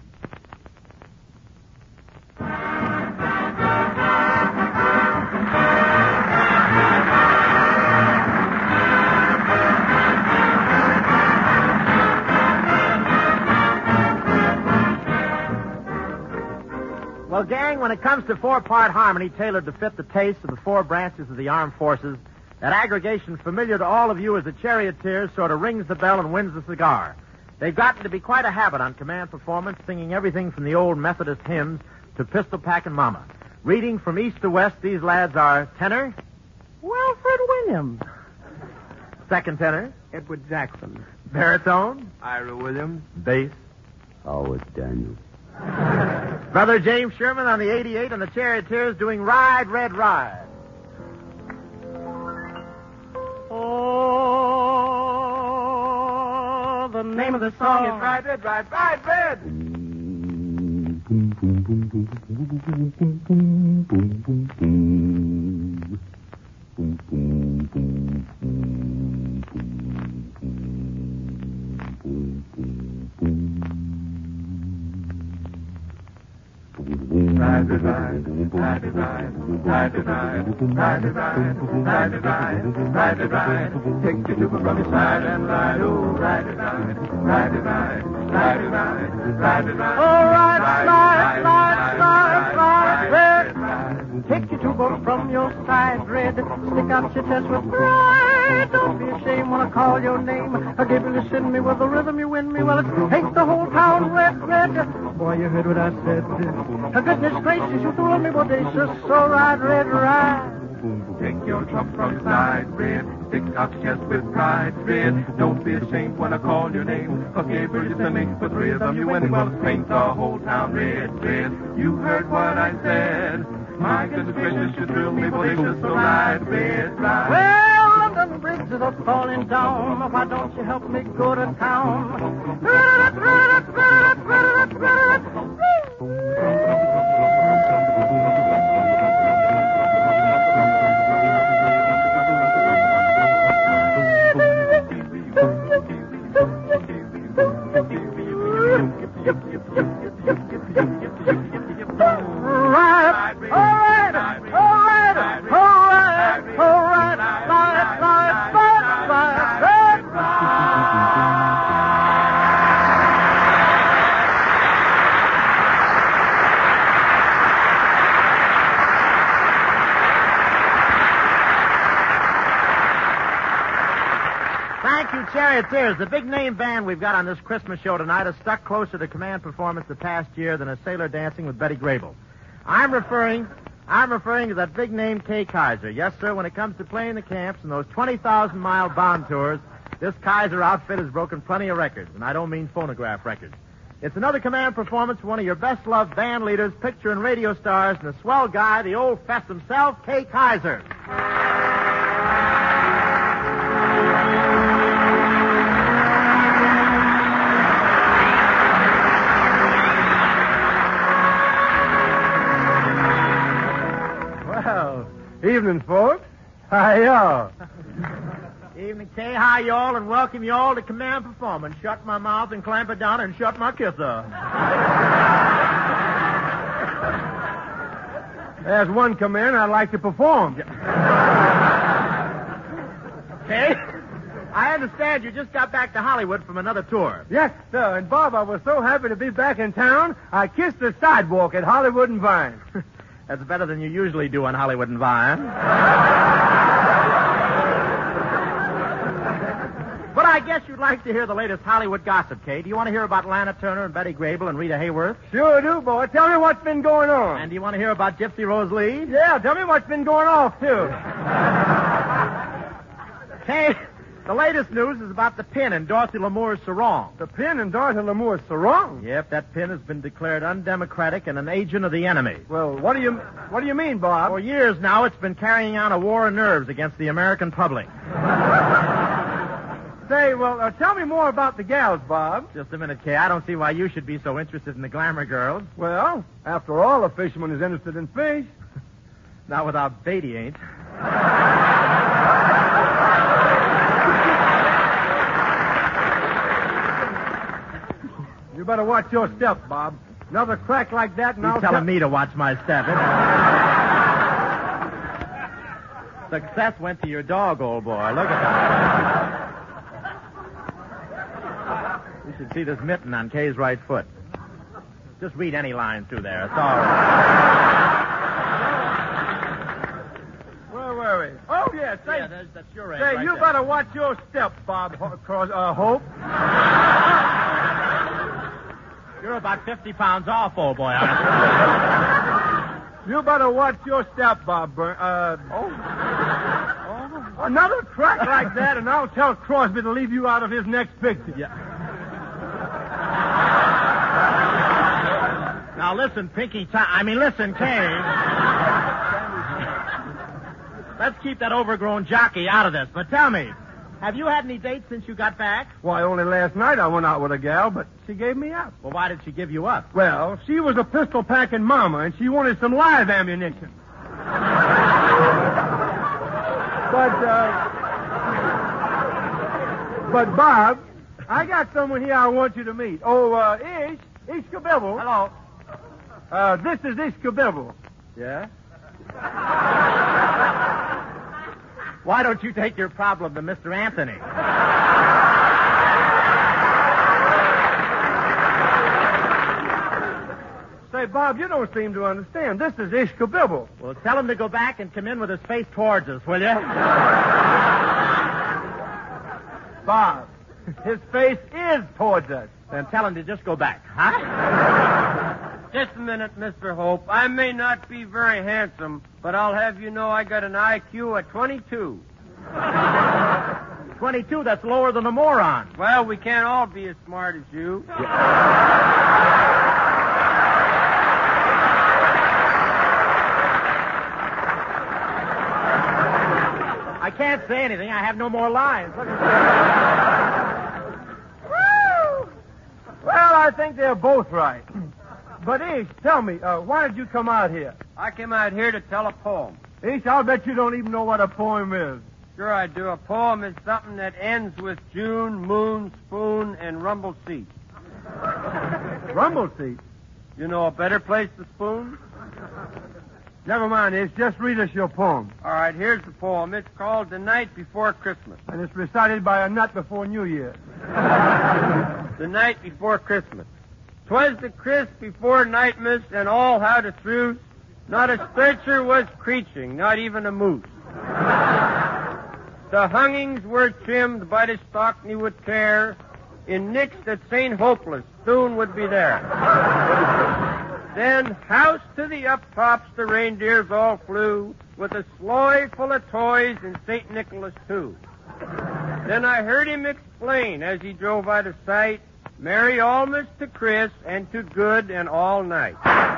Well, gang, when it comes to four-part harmony tailored to fit the taste of the four branches of the armed forces, that aggregation familiar to all of you as the charioteers sort of rings the bell and wins the cigar. They've gotten to be quite a habit on command performance, singing everything from the old Methodist hymns to Pistol Packin' Mama. Reading from east to west, these lads are tenor, Well, Alfred Williams. Second tenor, Edward Jackson. baritone, Ira Williams. bass. Howard Daniels. Brother James Sherman on the 88 and the Charioteers doing Ride, Red Ride. Oh, the name of the song is Ride, Red Ride, Ride, Red. Ride, ride, ride, ride, ride, ride, ride, ride, ride, ride, ride, ride. Take your tuba from your side and ride, oh, ride, ride, ride, ride, ride, ride, ride, ride. Oh, ride, ride, ride, ride, ride, red. Take your tuba from your side, red. Stick out your chest with pride. Don't be ashamed when I call your name. I give you, listen me with the rhythm, you win me. Well, it takes the whole town red, red. Boy, you heard what I said. Goodness gracious, you threw me bodacious. So ride, red, ride. Take your trump from side, red. Stick out your chest with pride, red. Don't be ashamed when I call your name. Cause Gabriel, you send me with rhythm. You win, well, it paints the whole town red, red. You heard what I said. My goodness gracious, you threw me bodacious. So ride, red, ride. Well, London bridges are falling down. Why don't you help me go to town? Charioteers, the big name band we've got on this Christmas show tonight has stuck closer to command performance the past year than a sailor dancing with Betty Grable. I'm referring to that big name Kay Kaiser. Yes, sir, when it comes to playing the camps and those 20,000-mile bond tours, this Kaiser outfit has broken plenty of records, and I don't mean phonograph records. It's another command performance for one of your best-loved band leaders, picture and radio stars, and the swell guy, the old fest himself, Kay Kaiser. Evening, folks. Hi-yo. Evening, Kay. Hi, y'all, and welcome y'all to command performance. Shut my mouth and clamp it down and shut my kisser. There's one command I'd like to perform. Kay, I understand you just got back to Hollywood from another tour. Yes, sir. And, Bob, I was so happy to be back in town, I kissed the sidewalk at Hollywood and Vine. That's better than you usually do on Hollywood and Vine. But I guess you'd like to hear the latest Hollywood gossip, Kay. Do you want to hear about Lana Turner and Betty Grable and Rita Hayworth? Sure do, boy. Tell me what's been going on. And do you want to hear about Gypsy Rose Lee? Yeah, tell me what's been going off, too. Kay, the latest news is about the pin in Dorothy Lamour's sarong. The pin in Dorothy Lamour's sarong? Yep, that pin has been declared undemocratic and an agent of the enemy. Well, what do you mean, Bob? For years now, it's been carrying on a war of nerves against the American public. Say, well, tell me more about the gals, Bob. Just a minute, Kay. I don't see why you should be so interested in the glamour girls. Well, after all, a fisherman is interested in fish. Not without bait, he ain't. You better watch your step, Bob. Another crack like that, and You're telling me to watch my step. Success went to your dog, old boy. Look at that. You should see this mitten on Kay's right foot. Just read any line through there. It's all right. Where were we? Oh, yeah. Say, that's your end. Say, right you there. better watch your step, Bob. Hope. You're about 50 pounds off, old boy. You better watch your step, Bob. Oh, Another crack like that, and I'll tell Crosby to leave you out of his next picture. Yeah. Now listen, listen, Kane. Let's keep that overgrown jockey out of this. But tell me, have you had any dates since you got back? Why, only last night I went out with a gal, but she gave me up. Well, why did she give you up? Well, she was a pistol-packing mama, and she wanted some live ammunition. But, Bob, I got someone here I want you to meet. Oh, Ish Kabibble. Hello. This is Ish Kabibble. Yeah? Why don't you take your problem to Mr. Anthony? Say, Bob, you don't seem to understand. This is Ish Kabibble. Well, tell him to go back and come in with his face towards us, will you? Bob, his face is towards us. Then tell him to just go back, huh? Just a minute, Mr. Hope. I may not be very handsome, but I'll have you know I got an IQ of 22. 22, that's lower than a moron. Well, we can't all be as smart as you. I can't say anything. I have no more lines. Woo! Well, I think they're both right. But, Ish, tell me, why did you come out here? I came out here to tell a poem. Ish, I'll bet you don't even know what a poem is. Sure I do. A poem is something that ends with June, moon, spoon, and rumble seat. Rumble seat? You know a better place to spoon? Never mind, Ish. Just read us your poem. All right, here's the poem. It's called The Night Before Christmas. And it's recited by a nut before New Year. The night before Christmas. 'Twas the crisp before night mist, and all how to truce. Not a stretcher was creeching, not even a moose. The hangings were trimmed by the stockney with care. In nicks that St. Hopeless soon would be there. Then, house to the up-tops, the reindeers all flew, with a sleigh full of toys and St. Nicholas, too. Then I heard him explain, as he drove out of sight, Merry Almas to Chris, and to good and all night.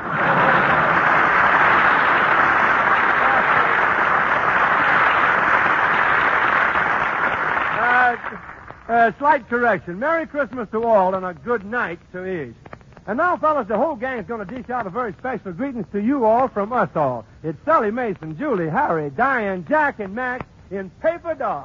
Slight correction. Merry Christmas to all, and a good night to Ish. And now, fellas, the whole gang's going to dish out a very special greetings to you all from us all. It's Sully, Mason, Julie, Harry, Diane, Jack, and Max in Paper Doll.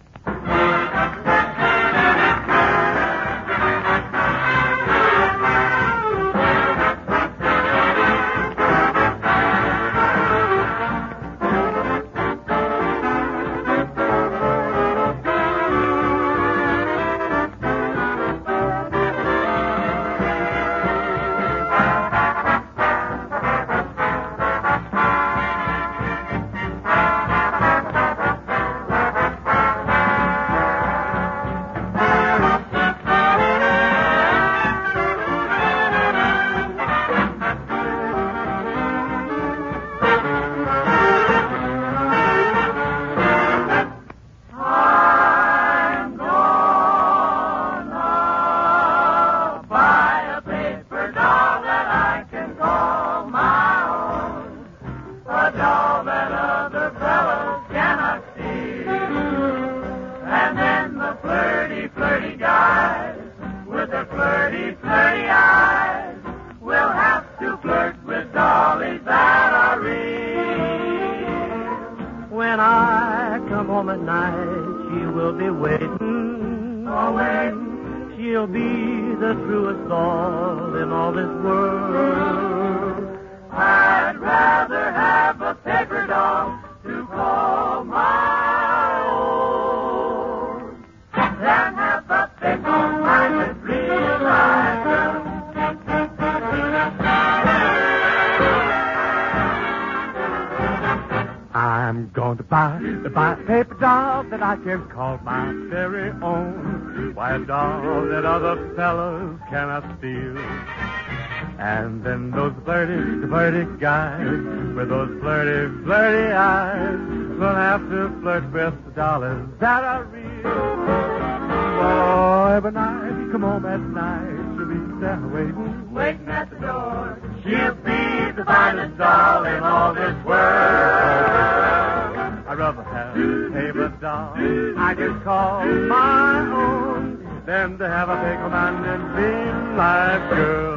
When I come home at night, she will be waiting. Oh, waiting. She'll be the truest doll in all this world. I'd rather have a paper doll to call my own than have a paper-minded real-life girl. I'm going to buy a paper doll that I can call my very own. Why, a doll that other fellows cannot steal. And then those flirty guys with those flirty eyes will have to flirt with the dollars that are real. Boy, but now if you come home at night, she'll be there waiting at the door. She'll be the finest doll in all this world. I'd rather have a favorite doll I could call my own than to have a pickle-man and dream like girl.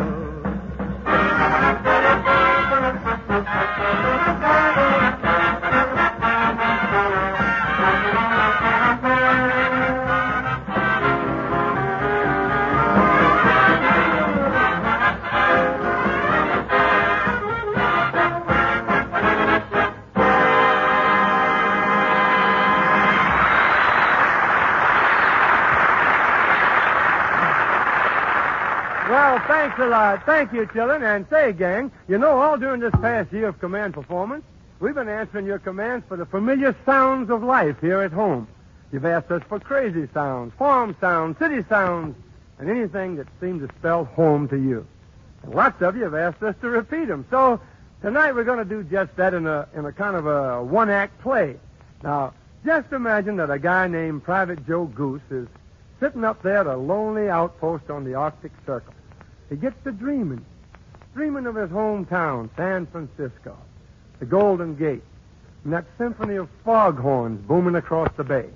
Well, thanks a lot. Thank you, children. And say, gang, you know, all during this past year of command performance, we've been answering your commands for the familiar sounds of life here at home. You've asked us for crazy sounds, farm sounds, city sounds, and anything that seemed to spell home to you. And lots of you have asked us to repeat them. So tonight we're going to do just that in a kind of a one-act play. Now, just imagine that a guy named Private Joe Goose is sitting up there at a lonely outpost on the Arctic Circle. He gets to dreaming of his hometown, San Francisco, the Golden Gate, and that symphony of foghorns booming across the bay.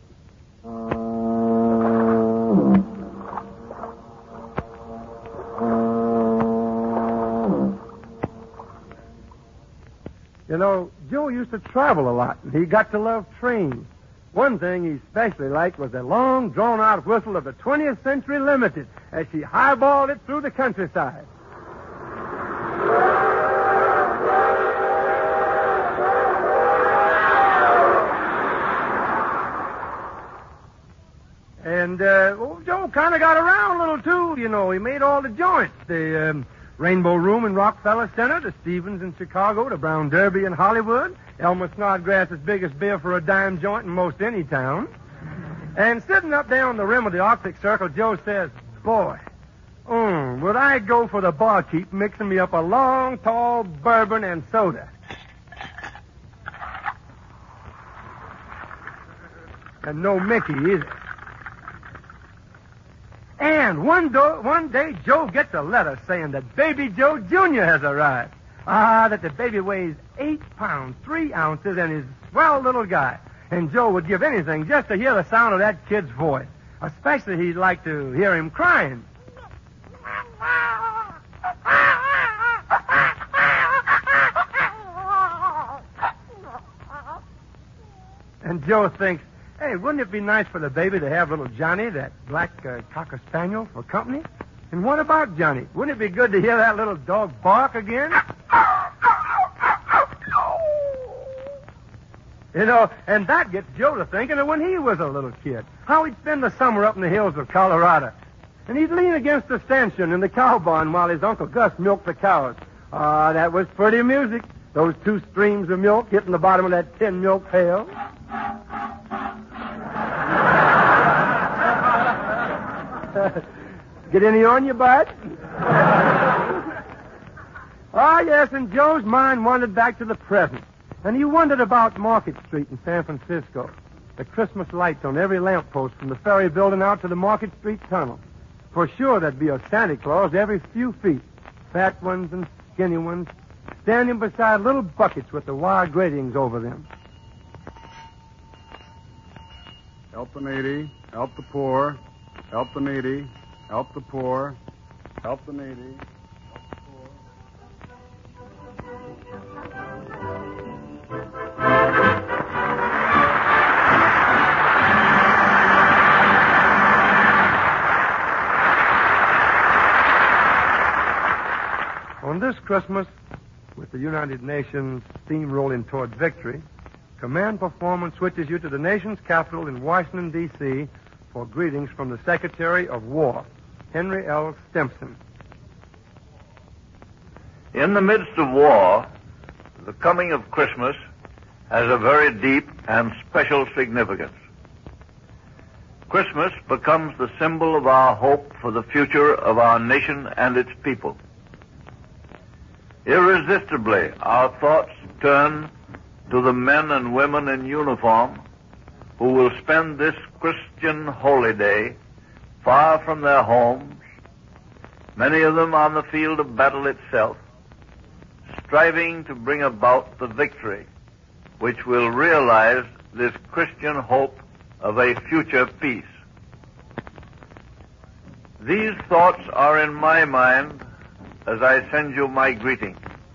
You know, Joe used to travel a lot, and he got to love trains. One thing he especially liked was the long, drawn-out whistle of the 20th Century Limited as she highballed it through the countryside. And, Joe kind of got around a little, too. You know, he made all the joints. The Rainbow Room in Rockefeller Center, the Stevens in Chicago, the Brown Derby in Hollywood, Elmer Snodgrass's biggest beer for a dime joint in most any town. And sitting up there on the rim of the Arctic Circle, Joe says, boy, would I go for the barkeep mixing me up a long, tall bourbon and soda. And no Mickey either. And one day, Joe gets a letter saying that Baby Joe Jr. has arrived. That the baby weighs 8 pounds, 3 ounces, and is a swell little guy. And Joe would give anything just to hear the sound of that kid's voice. Especially he'd like to hear him crying. And Joe thinks, hey, wouldn't it be nice for the baby to have little Johnny, that black Cocker Spaniel, for company? And what about Johnny? Wouldn't it be good to hear that little dog bark again? You know, and that gets Joe to thinking of when he was a little kid, how he'd spend the summer up in the hills of Colorado. And he'd lean against the stanchion in the cow barn while his Uncle Gus milked the cows. That was pretty music. Those 2 streams of milk hitting the bottom of that tin milk pail. Get any on you, bud? Yes, and Joe's mind wandered back to the present. And he wondered about Market Street in San Francisco. The Christmas lights on every lamppost from the ferry building out to the Market Street tunnel. For sure, there'd be a Santa Claus every few feet. Fat ones and skinny ones, standing beside little buckets with the wire gratings over them. Help the needy, help the poor, help the needy, help the poor, help the needy. On this Christmas, with the United Nations steamrolling toward victory, Command Performance switches you to the nation's capital in Washington, D.C. for greetings from the Secretary of War, Henry L. Stimson. In the midst of war, the coming of Christmas has a very deep and special significance. Christmas becomes the symbol of our hope for the future of our nation and its people. Irresistibly, our thoughts turn to the men and women in uniform who will spend this Christian holy day far from their homes, many of them on the field of battle itself, striving to bring about the victory which will realize this Christian hope of a future peace. These thoughts are in my mind as I send you my greeting.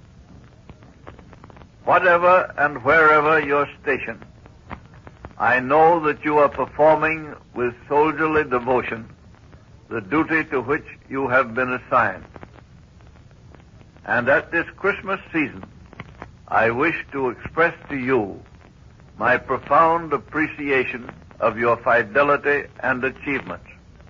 Whatever and wherever you're stationed, I know that you are performing with soldierly devotion the duty to which you have been assigned. And at this Christmas season, I wish to express to you my profound appreciation of your fidelity and achievements.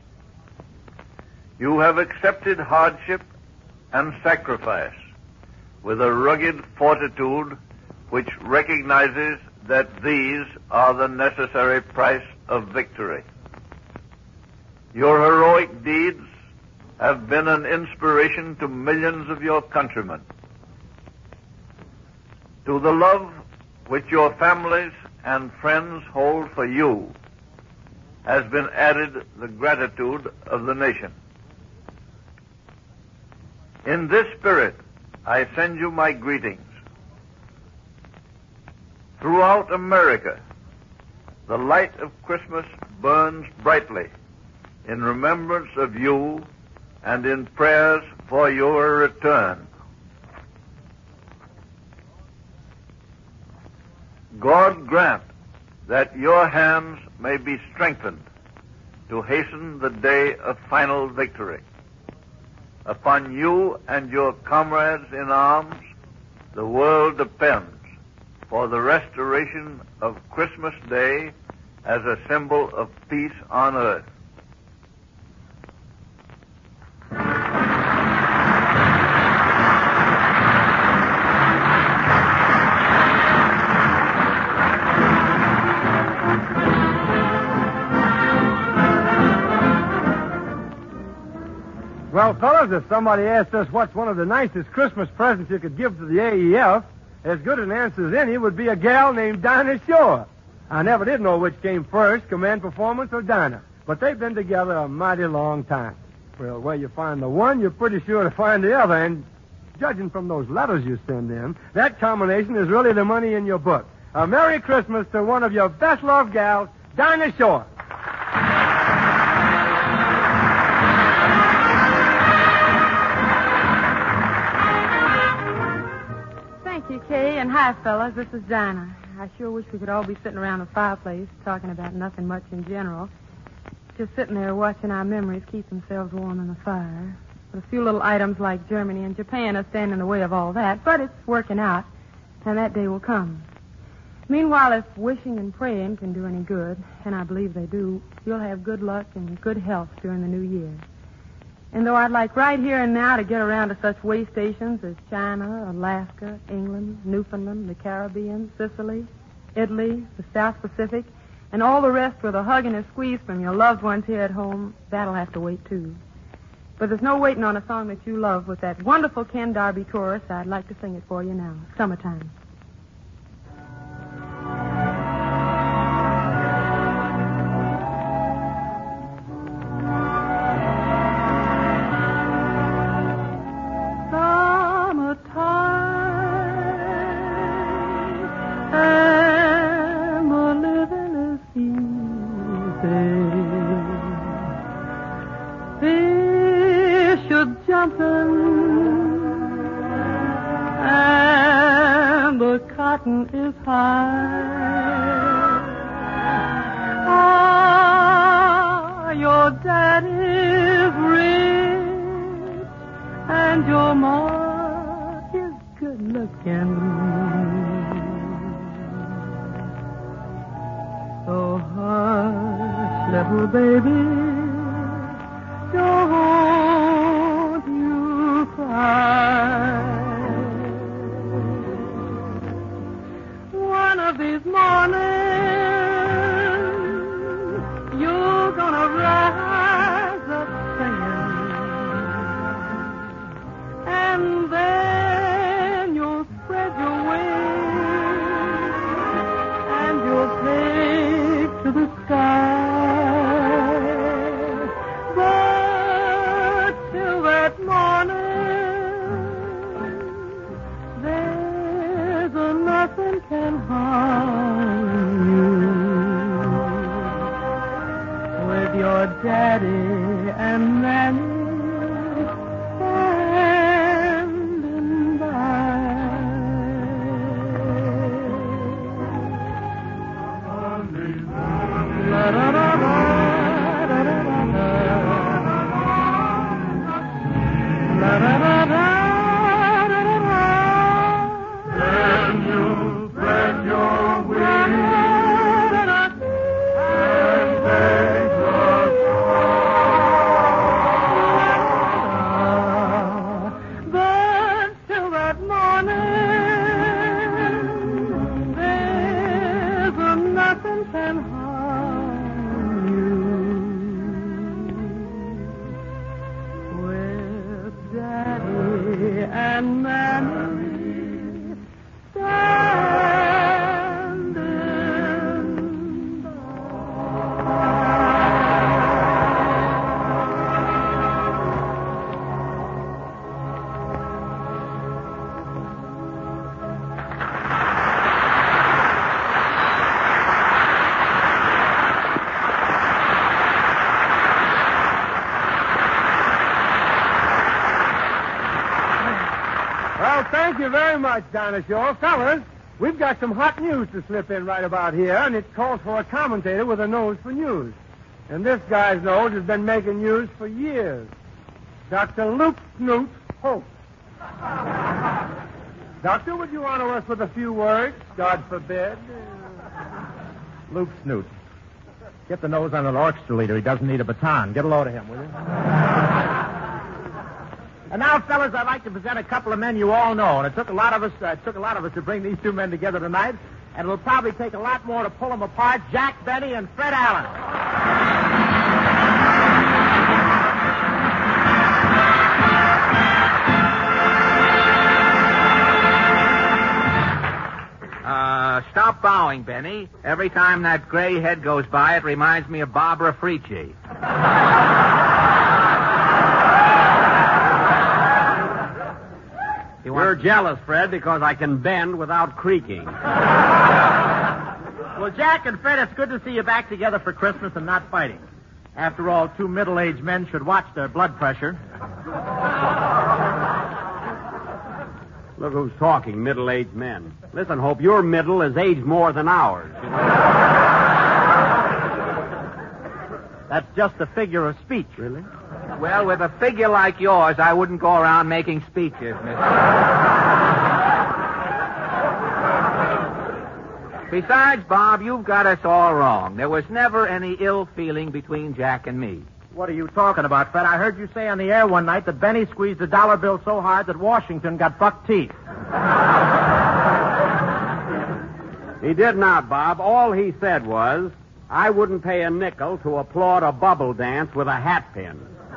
You have accepted hardship and sacrifice with a rugged fortitude which recognizes that these are the necessary price of victory. Your heroic deeds have been an inspiration to millions of your countrymen. To the love which your families and friends hold for you has been added the gratitude of the nation. In this spirit, I send you my greetings. Throughout America, the light of Christmas burns brightly in remembrance of you and in prayers for your return. God grant that your hands may be strengthened to hasten the day of final victory. Upon you and your comrades in arms, the world depends for the restoration of Christmas Day as a symbol of peace on earth. Well, fellas, if somebody asked us what's one of the nicest Christmas presents you could give to the AEF, as good an answer as any would be a gal named Dinah Shore. I never did know which came first, command performance or Dinah, but they've been together a mighty long time. Well, where you find the one, you're pretty sure to find the other, and judging from those letters you send in, that combination is really the money in your book. A Merry Christmas to one of your best-loved gals, Dinah Shore. Kay, and hi, fellas. This is Dinah. I sure wish we could all be sitting around the fireplace talking about nothing much in general. Just sitting there watching our memories keep themselves warm in the fire. But a few little items like Germany and Japan are standing in the way of all that, but it's working out, and that day will come. Meanwhile, if wishing and praying can do any good, and I believe they do, you'll have good luck and good health during the new year. And though I'd like right here and now to get around to such way stations as China, Alaska, England, Newfoundland, the Caribbean, Sicily, Italy, the South Pacific, and all the rest with a hug and a squeeze from your loved ones here at home, that'll have to wait, too. But there's no waiting on a song that you love with that wonderful Ken Darby chorus. I'd like to sing it for you now. Summertime. And the cotton is high. Ah, your dad is rich, and your ma is good looking. So hush, little baby, don't you cry. One of these mornings, you're gonna rise up singing, and then you'll spread your wings with your daddy and nanny standing by. La da da da da da da da da da da. Thank you very much, Dinosaur. Fellas, we've got some hot news to slip in right about here, and it calls for a commentator with a nose for news. And this guy's nose has been making news for years. Dr. Luke Snoot Hope. Doctor, would you honor us with a few words? God forbid. Luke Snoot. Get the nose on an orchestra leader. He doesn't need a baton. Get a load of him, will you? And now, fellas, I'd like to present a couple of men you all know. And it took a lot of us to bring these two men together tonight. And it'll probably take a lot more to pull them apart. Jack Benny and Fred Allen. Stop bowing, Benny. Every time that gray head goes by, it reminds me of Barbara Frietchie. You're jealous, Fred, because I can bend without creaking. Well, Jack and Fred, it's good to see you back together for Christmas and not fighting. After all, two middle-aged men should watch their blood pressure. Look who's talking, middle-aged men. Listen, Hope, your middle is aged more than ours. That's just a figure of speech. Really? Well, with a figure like yours, I wouldn't go around making speeches, mister. Besides, Bob, you've got us all wrong. There was never any ill feeling between Jack and me. What are you talking about, Fred? I heard you say on the air one night that Benny squeezed a dollar bill so hard that Washington got buck teeth. He did not, Bob. All he said was, I wouldn't pay a nickel to applaud a bubble dance with a hat pin.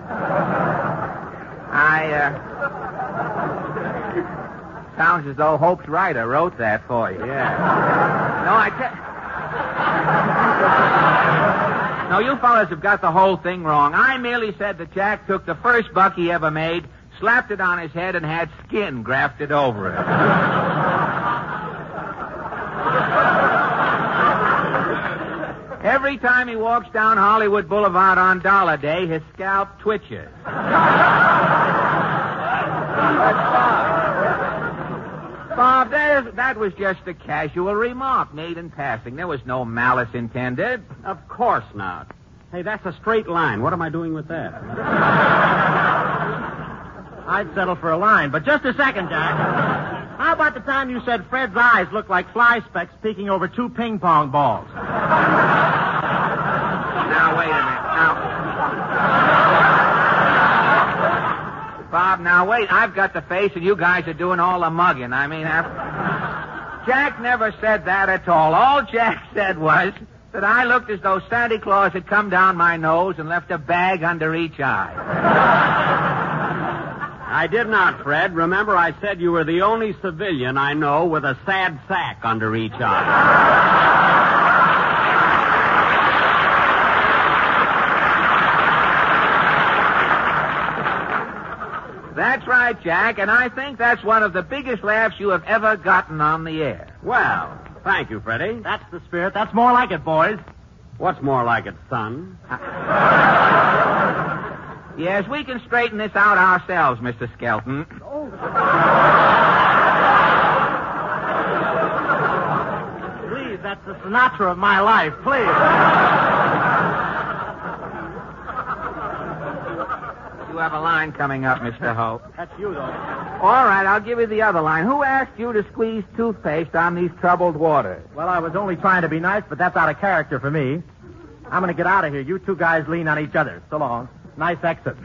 Sounds as though Hope's writer wrote that for you. Yeah. No, you fellas have got the whole thing wrong. I merely said that Jack took the first buck he ever made, slapped it on his head, and had skin grafted over it. Every time he walks down Hollywood Boulevard on Dollar Day, his scalp twitches. Bob, that was just a casual remark made in passing. There was no malice intended. Of course not. Hey, that's a straight line. What am I doing with that? I'd settle for a line, but just a second, Jack. How about the time you said Fred's eyes looked like fly specks peeking over two ping pong balls? Now, wait a minute. Bob, now wait. I've got the face and you guys are doing all the mugging. I mean, Jack never said that at all. All Jack said was that I looked as though Santa Claus had come down my nose and left a bag under each eye. I did not, Fred. Remember, I said you were the only civilian I know with a sad sack under each eye. That's right, Jack, and I think that's one of the biggest laughs you have ever gotten on the air. Well, thank you, Freddie. That's the spirit. That's more like it, boys. What's more like it, son? Yes, we can straighten this out ourselves, Mr. Skelton. Please, that's the Sinatra of my life. Please. You have a line coming up, Mr. Hope. That's you, though. All right, I'll give you the other line. Who asked you to squeeze toothpaste on these troubled waters? Well, I was only trying to be nice, but that's out of character for me. I'm going to get out of here. You two guys lean on each other. So long. Nice exit.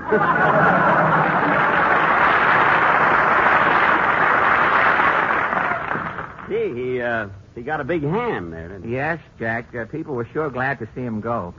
Gee, he got a big hand there, didn't he? Yes, Jack. People were sure glad to see him go.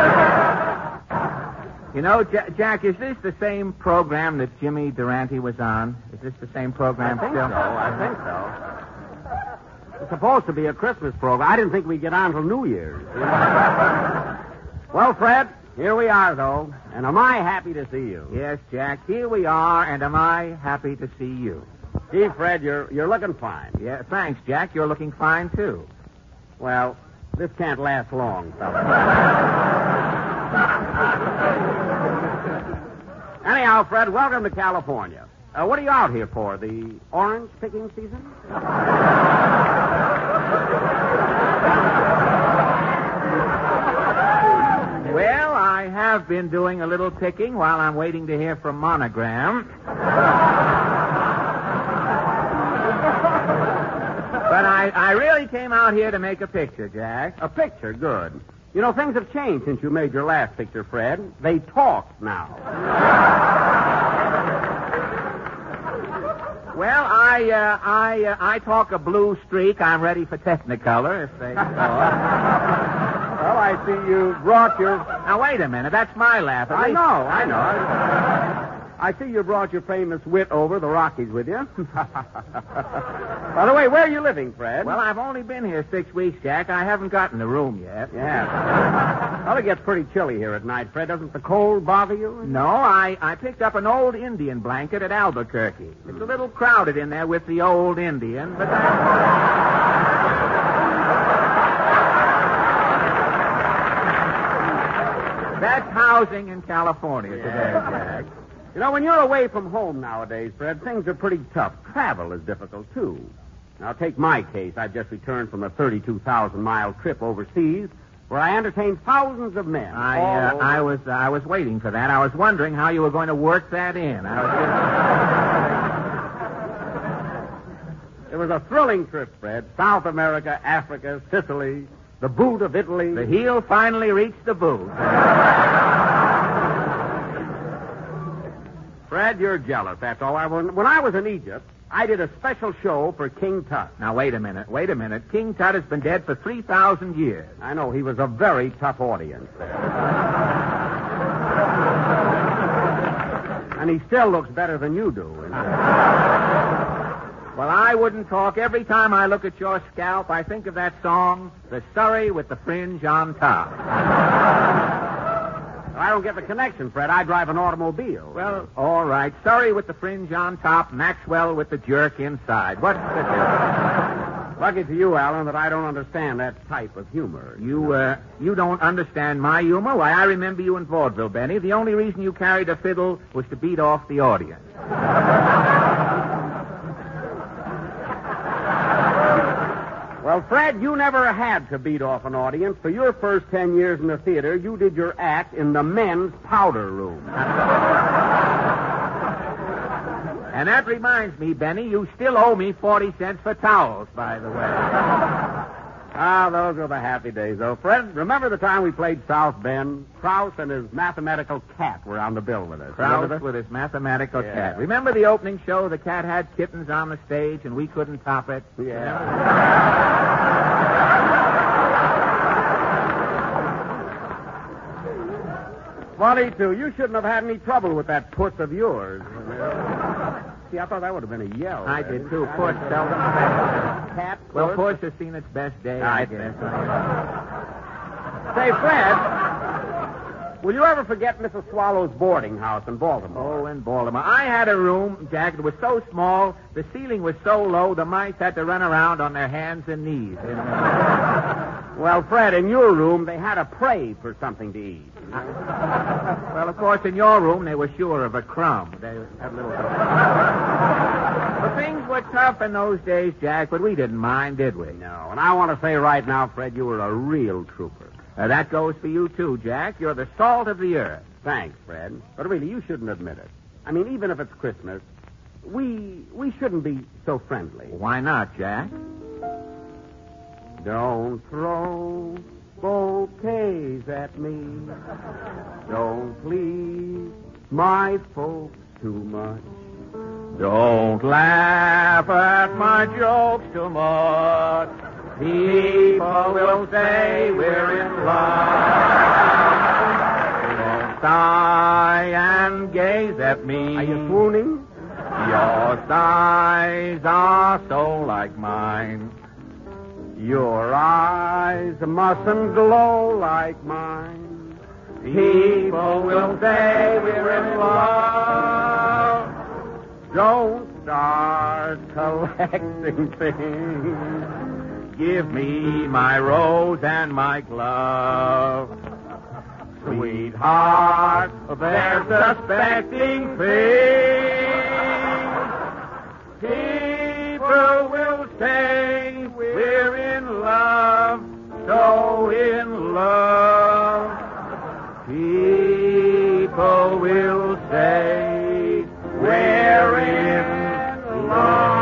You know, Jack, is this the same program that Jimmy Durante was on? Is this the same program I think still? so. I think so. It's supposed to be a Christmas program. I didn't think we'd get on till New Year's. Well, Fred, here we are, though, and am I happy to see you? Yes, Jack, here we are, and am I happy to see you? Gee, Fred, you're looking fine. Yeah, thanks, Jack. You're looking fine, too. Well, this can't last long, fella. Anyhow, Fred, welcome to California. What are you out here for? The orange picking season? Well, I have been doing a little picking while I'm waiting to hear from Monogram. But I really came out here to make a picture, Jack. A picture? Good. You know, things have changed since you made your last picture, Fred. They talk now. Well, I talk a blue streak. I'm ready for Technicolor, if they call. Well, I see you brought your... Now, wait a minute. That's my laugh. I know. I see you brought your famous wit over the Rockies with you. By the way, where are you living, Fred? Well, I've only been here 6 weeks, Jack. I haven't gotten a room yet. Yeah. Well, it gets pretty chilly here at night, Fred. Doesn't the cold bother you? No, I picked up an old Indian blanket at Albuquerque. It's a little crowded in there with the old Indian, but that's housing in California today, Jack. You know, when you're away from home nowadays, Fred, things are pretty tough. Travel is difficult, too. Now, take my case. I've just returned from a 32,000-mile trip overseas where I entertained thousands of men. I was waiting for that. I was wondering how you were going to work that in. It was a thrilling trip, Fred. South America, Africa, Sicily, the boot of Italy. The heel finally reached the boot. Fred, you're jealous, that's all. When I was in Egypt, I did a special show for King Tut. Now, wait a minute. King Tut has been dead for 3,000 years. I know. He was a very tough audience there. And he still looks better than you do. Well, I wouldn't talk. Every time I look at your scalp, I think of that song, The Surrey with the Fringe on Top. I don't get the connection, Fred. I drive an automobile. Well, all right. Surrey with the fringe on top, Maxwell with the jerk inside. What's the difference? Lucky for you, Alan, that I don't understand that type of humor. You don't understand my humor? Why, I remember you in vaudeville, Benny. The only reason you carried a fiddle was to beat off the audience. Well, Fred, you never had to beat off an audience. For your first 10 years in the theater, you did your act in the men's powder room. And that reminds me, Benny, you still owe me 40 cents for towels, by the way. Ah, those were the happy days, though. Fred, remember the time we played South Bend? Krause and his mathematical cat were on the bill with us. Krause with his mathematical cat. Remember the opening show? The cat had kittens on the stage, and we couldn't top it? Yeah. Funny, too. You shouldn't have had any trouble with that puss of yours. See, I thought that would have been a yell. I did, too. Puss seldom. Cat, well, Puss has seen its best day, I guess. Say, Fred, Will you ever forget Mrs. Swallow's boarding house in Baltimore? Oh, in Baltimore. I had a room, Jack, that was so small, the ceiling was so low, the mice had to run around on their hands and knees. Well, Fred, in your room, they had to pray for something to eat. Well, of course, in your room, they were sure of a crumb. They had little... But things were tough in those days, Jack, but we didn't mind, did we? No, and I want to say right now, Fred, you were a real trooper. That goes for you, too, Jack. You're the salt of the earth. Thanks, Fred. But really, you shouldn't admit it. I mean, even if it's Christmas, we shouldn't be so friendly. Why not, Jack? Don't throw bouquets at me. Don't please my folks too much. Don't laugh at my jokes too much. People will say we're in love. Don't sigh and gaze at me. Are you swooning? Your sighs are so like mine. Your eyes mustn't glow like mine. People will say we're in love. Don't start collecting things. Give me my rose and my glove. Sweetheart, they're suspecting things. People will say we're in love, so in love. People will say we're in love.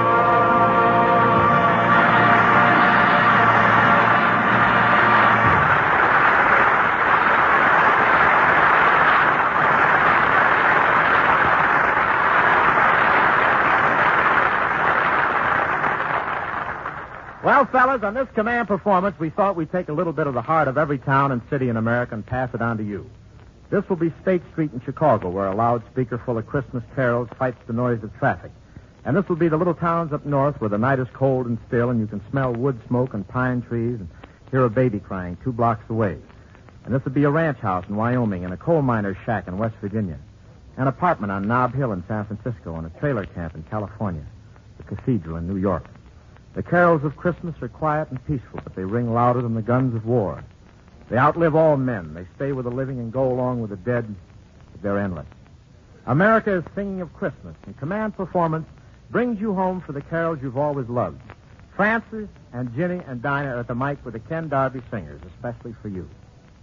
Well, fellas, on this command performance, we thought we'd take a little bit of the heart of every town and city in America and pass it on to you. This will be State Street in Chicago, where a loudspeaker full of Christmas carols fights the noise of traffic. And this will be the little towns up north where the night is cold and still and you can smell wood smoke and pine trees and hear a baby crying 2 blocks away. And this will be a ranch house in Wyoming and a coal miner's shack in West Virginia, an apartment on Nob Hill in San Francisco and a trailer camp in California, the cathedral in New York. The carols of Christmas are quiet and peaceful, but they ring louder than the guns of war. They outlive all men. They stay with the living and go along with the dead, but they're endless. America is singing of Christmas, and command performance brings you home for the carols you've always loved. Francis and Ginny and Dinah are at the mic with the Ken Darby Singers, especially for you.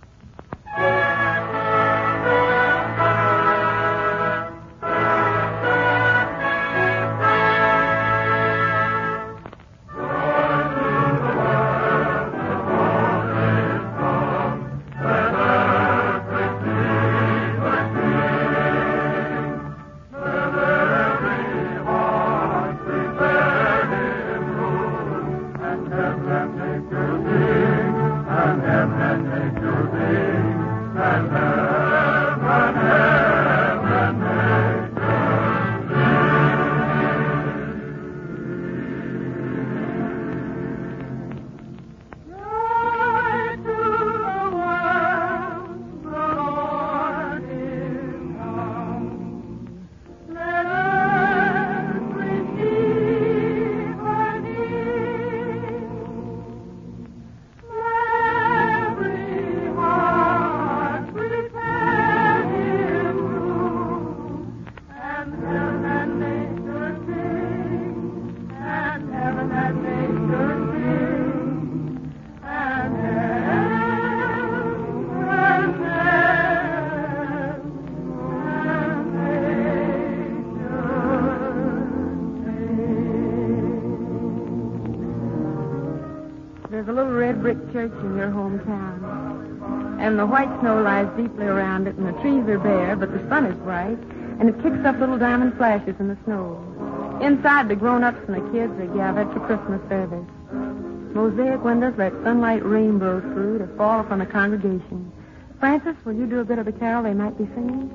There's a little red brick church in your hometown. And the white snow lies deeply around it, and the trees are bare, but the sun is bright, and it kicks up little diamond flashes in the snow. Inside, the grown-ups and the kids are gathered for Christmas service. Mosaic windows let sunlight rainbow through to fall upon the congregation. Francis, will you do a bit of the carol they might be singing?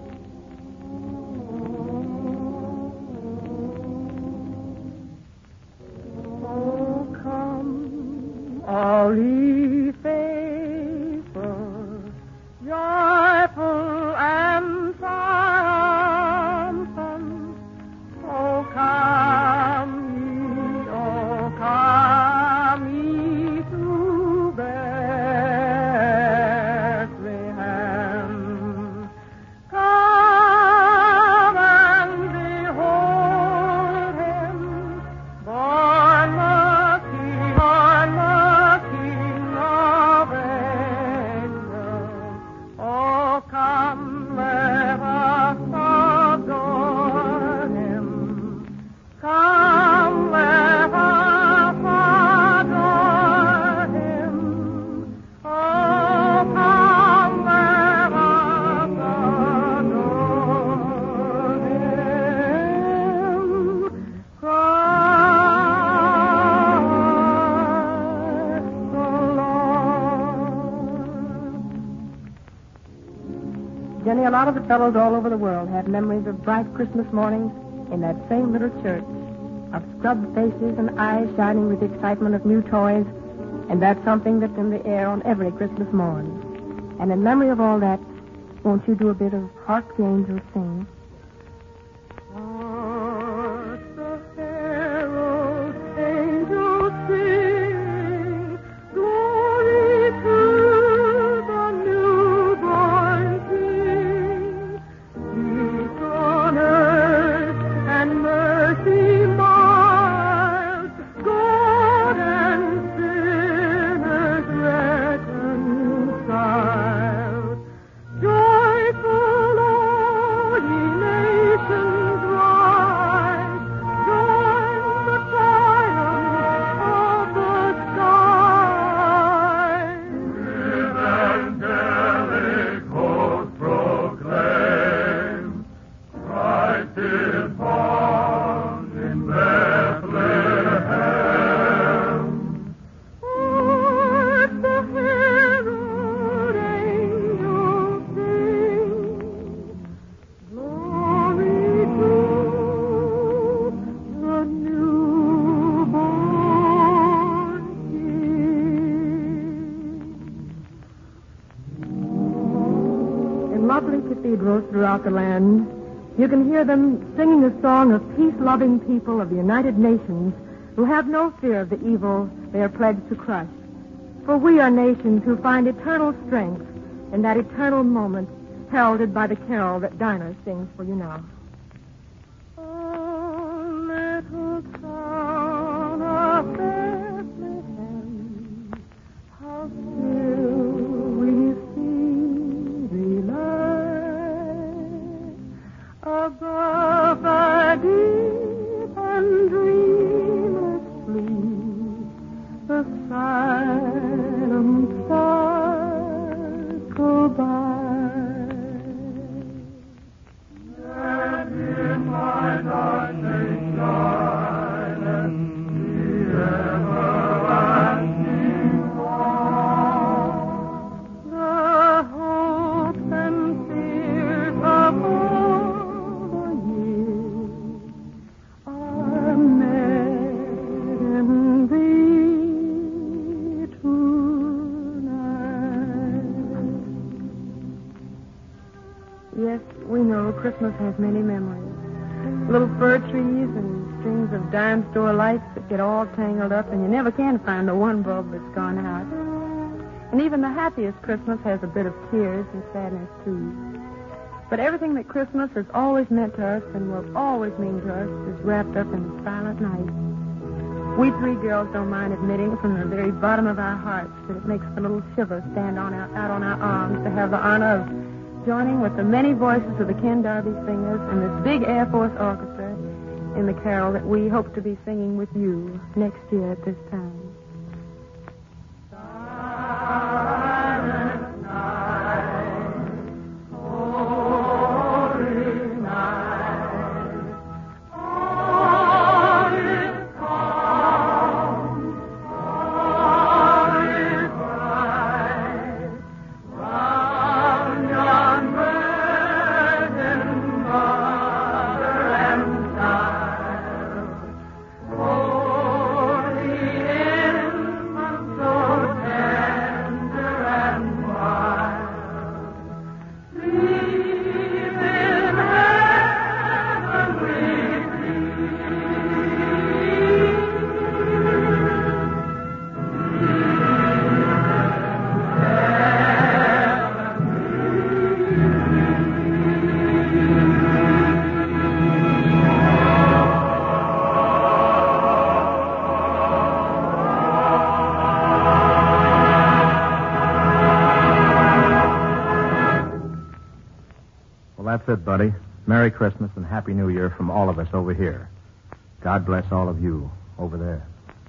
Oh, come, all ye faithful, joyful lot of the fellows all over the world have memories of bright Christmas mornings in that same little church, of scrubbed faces and eyes shining with the excitement of new toys, and that's something that's in the air on every Christmas morn. And in memory of all that, won't you do a bit of Hark the Angels Sing? Throughout the land, you can hear them singing a song of peace-loving people of the United Nations who have no fear of the evil they are pledged to crush. For we are nations who find eternal strength in that eternal moment heralded by the carol that Dinah sings for you now. Oh, little town of Bethlehem, how still we see thee lie above thy deep and dreamless sleep, the silent stars go by. And in my darling island, the everlasting song, the hopes and fears of all the years are met in thee tonight. Yes, we know Christmas has many memories. Little fir trees and strings of dime store lights that get all tangled up, and you never can find the one bulb that's gone out. And even the happiest Christmas has a bit of tears and sadness, too. But everything that Christmas has always meant to us and will always mean to us is wrapped up in the silent night. We three girls don't mind admitting from the very bottom of our hearts that it makes a little shiver stand out on our arms to have the honor of joining with the many voices of the Ken Darby Singers and this big Air Force Orchestra in the carol that we hope to be singing with you next year at this time. That's it, buddy. Merry Christmas and Happy New Year from all of us over here. God bless all of you over there.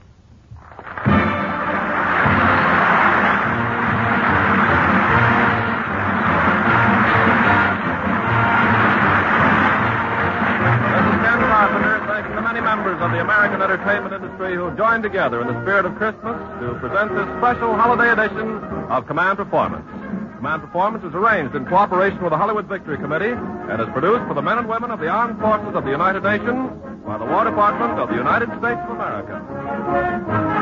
This is Ken Carpenter thanking the many members of the American entertainment industry who joined together in the spirit of Christmas to present this special holiday edition of Command Performance. Command Performance is arranged in cooperation with the Hollywood Victory Committee and is produced for the men and women of the Armed Forces of the United Nations by the War Department of the United States of America.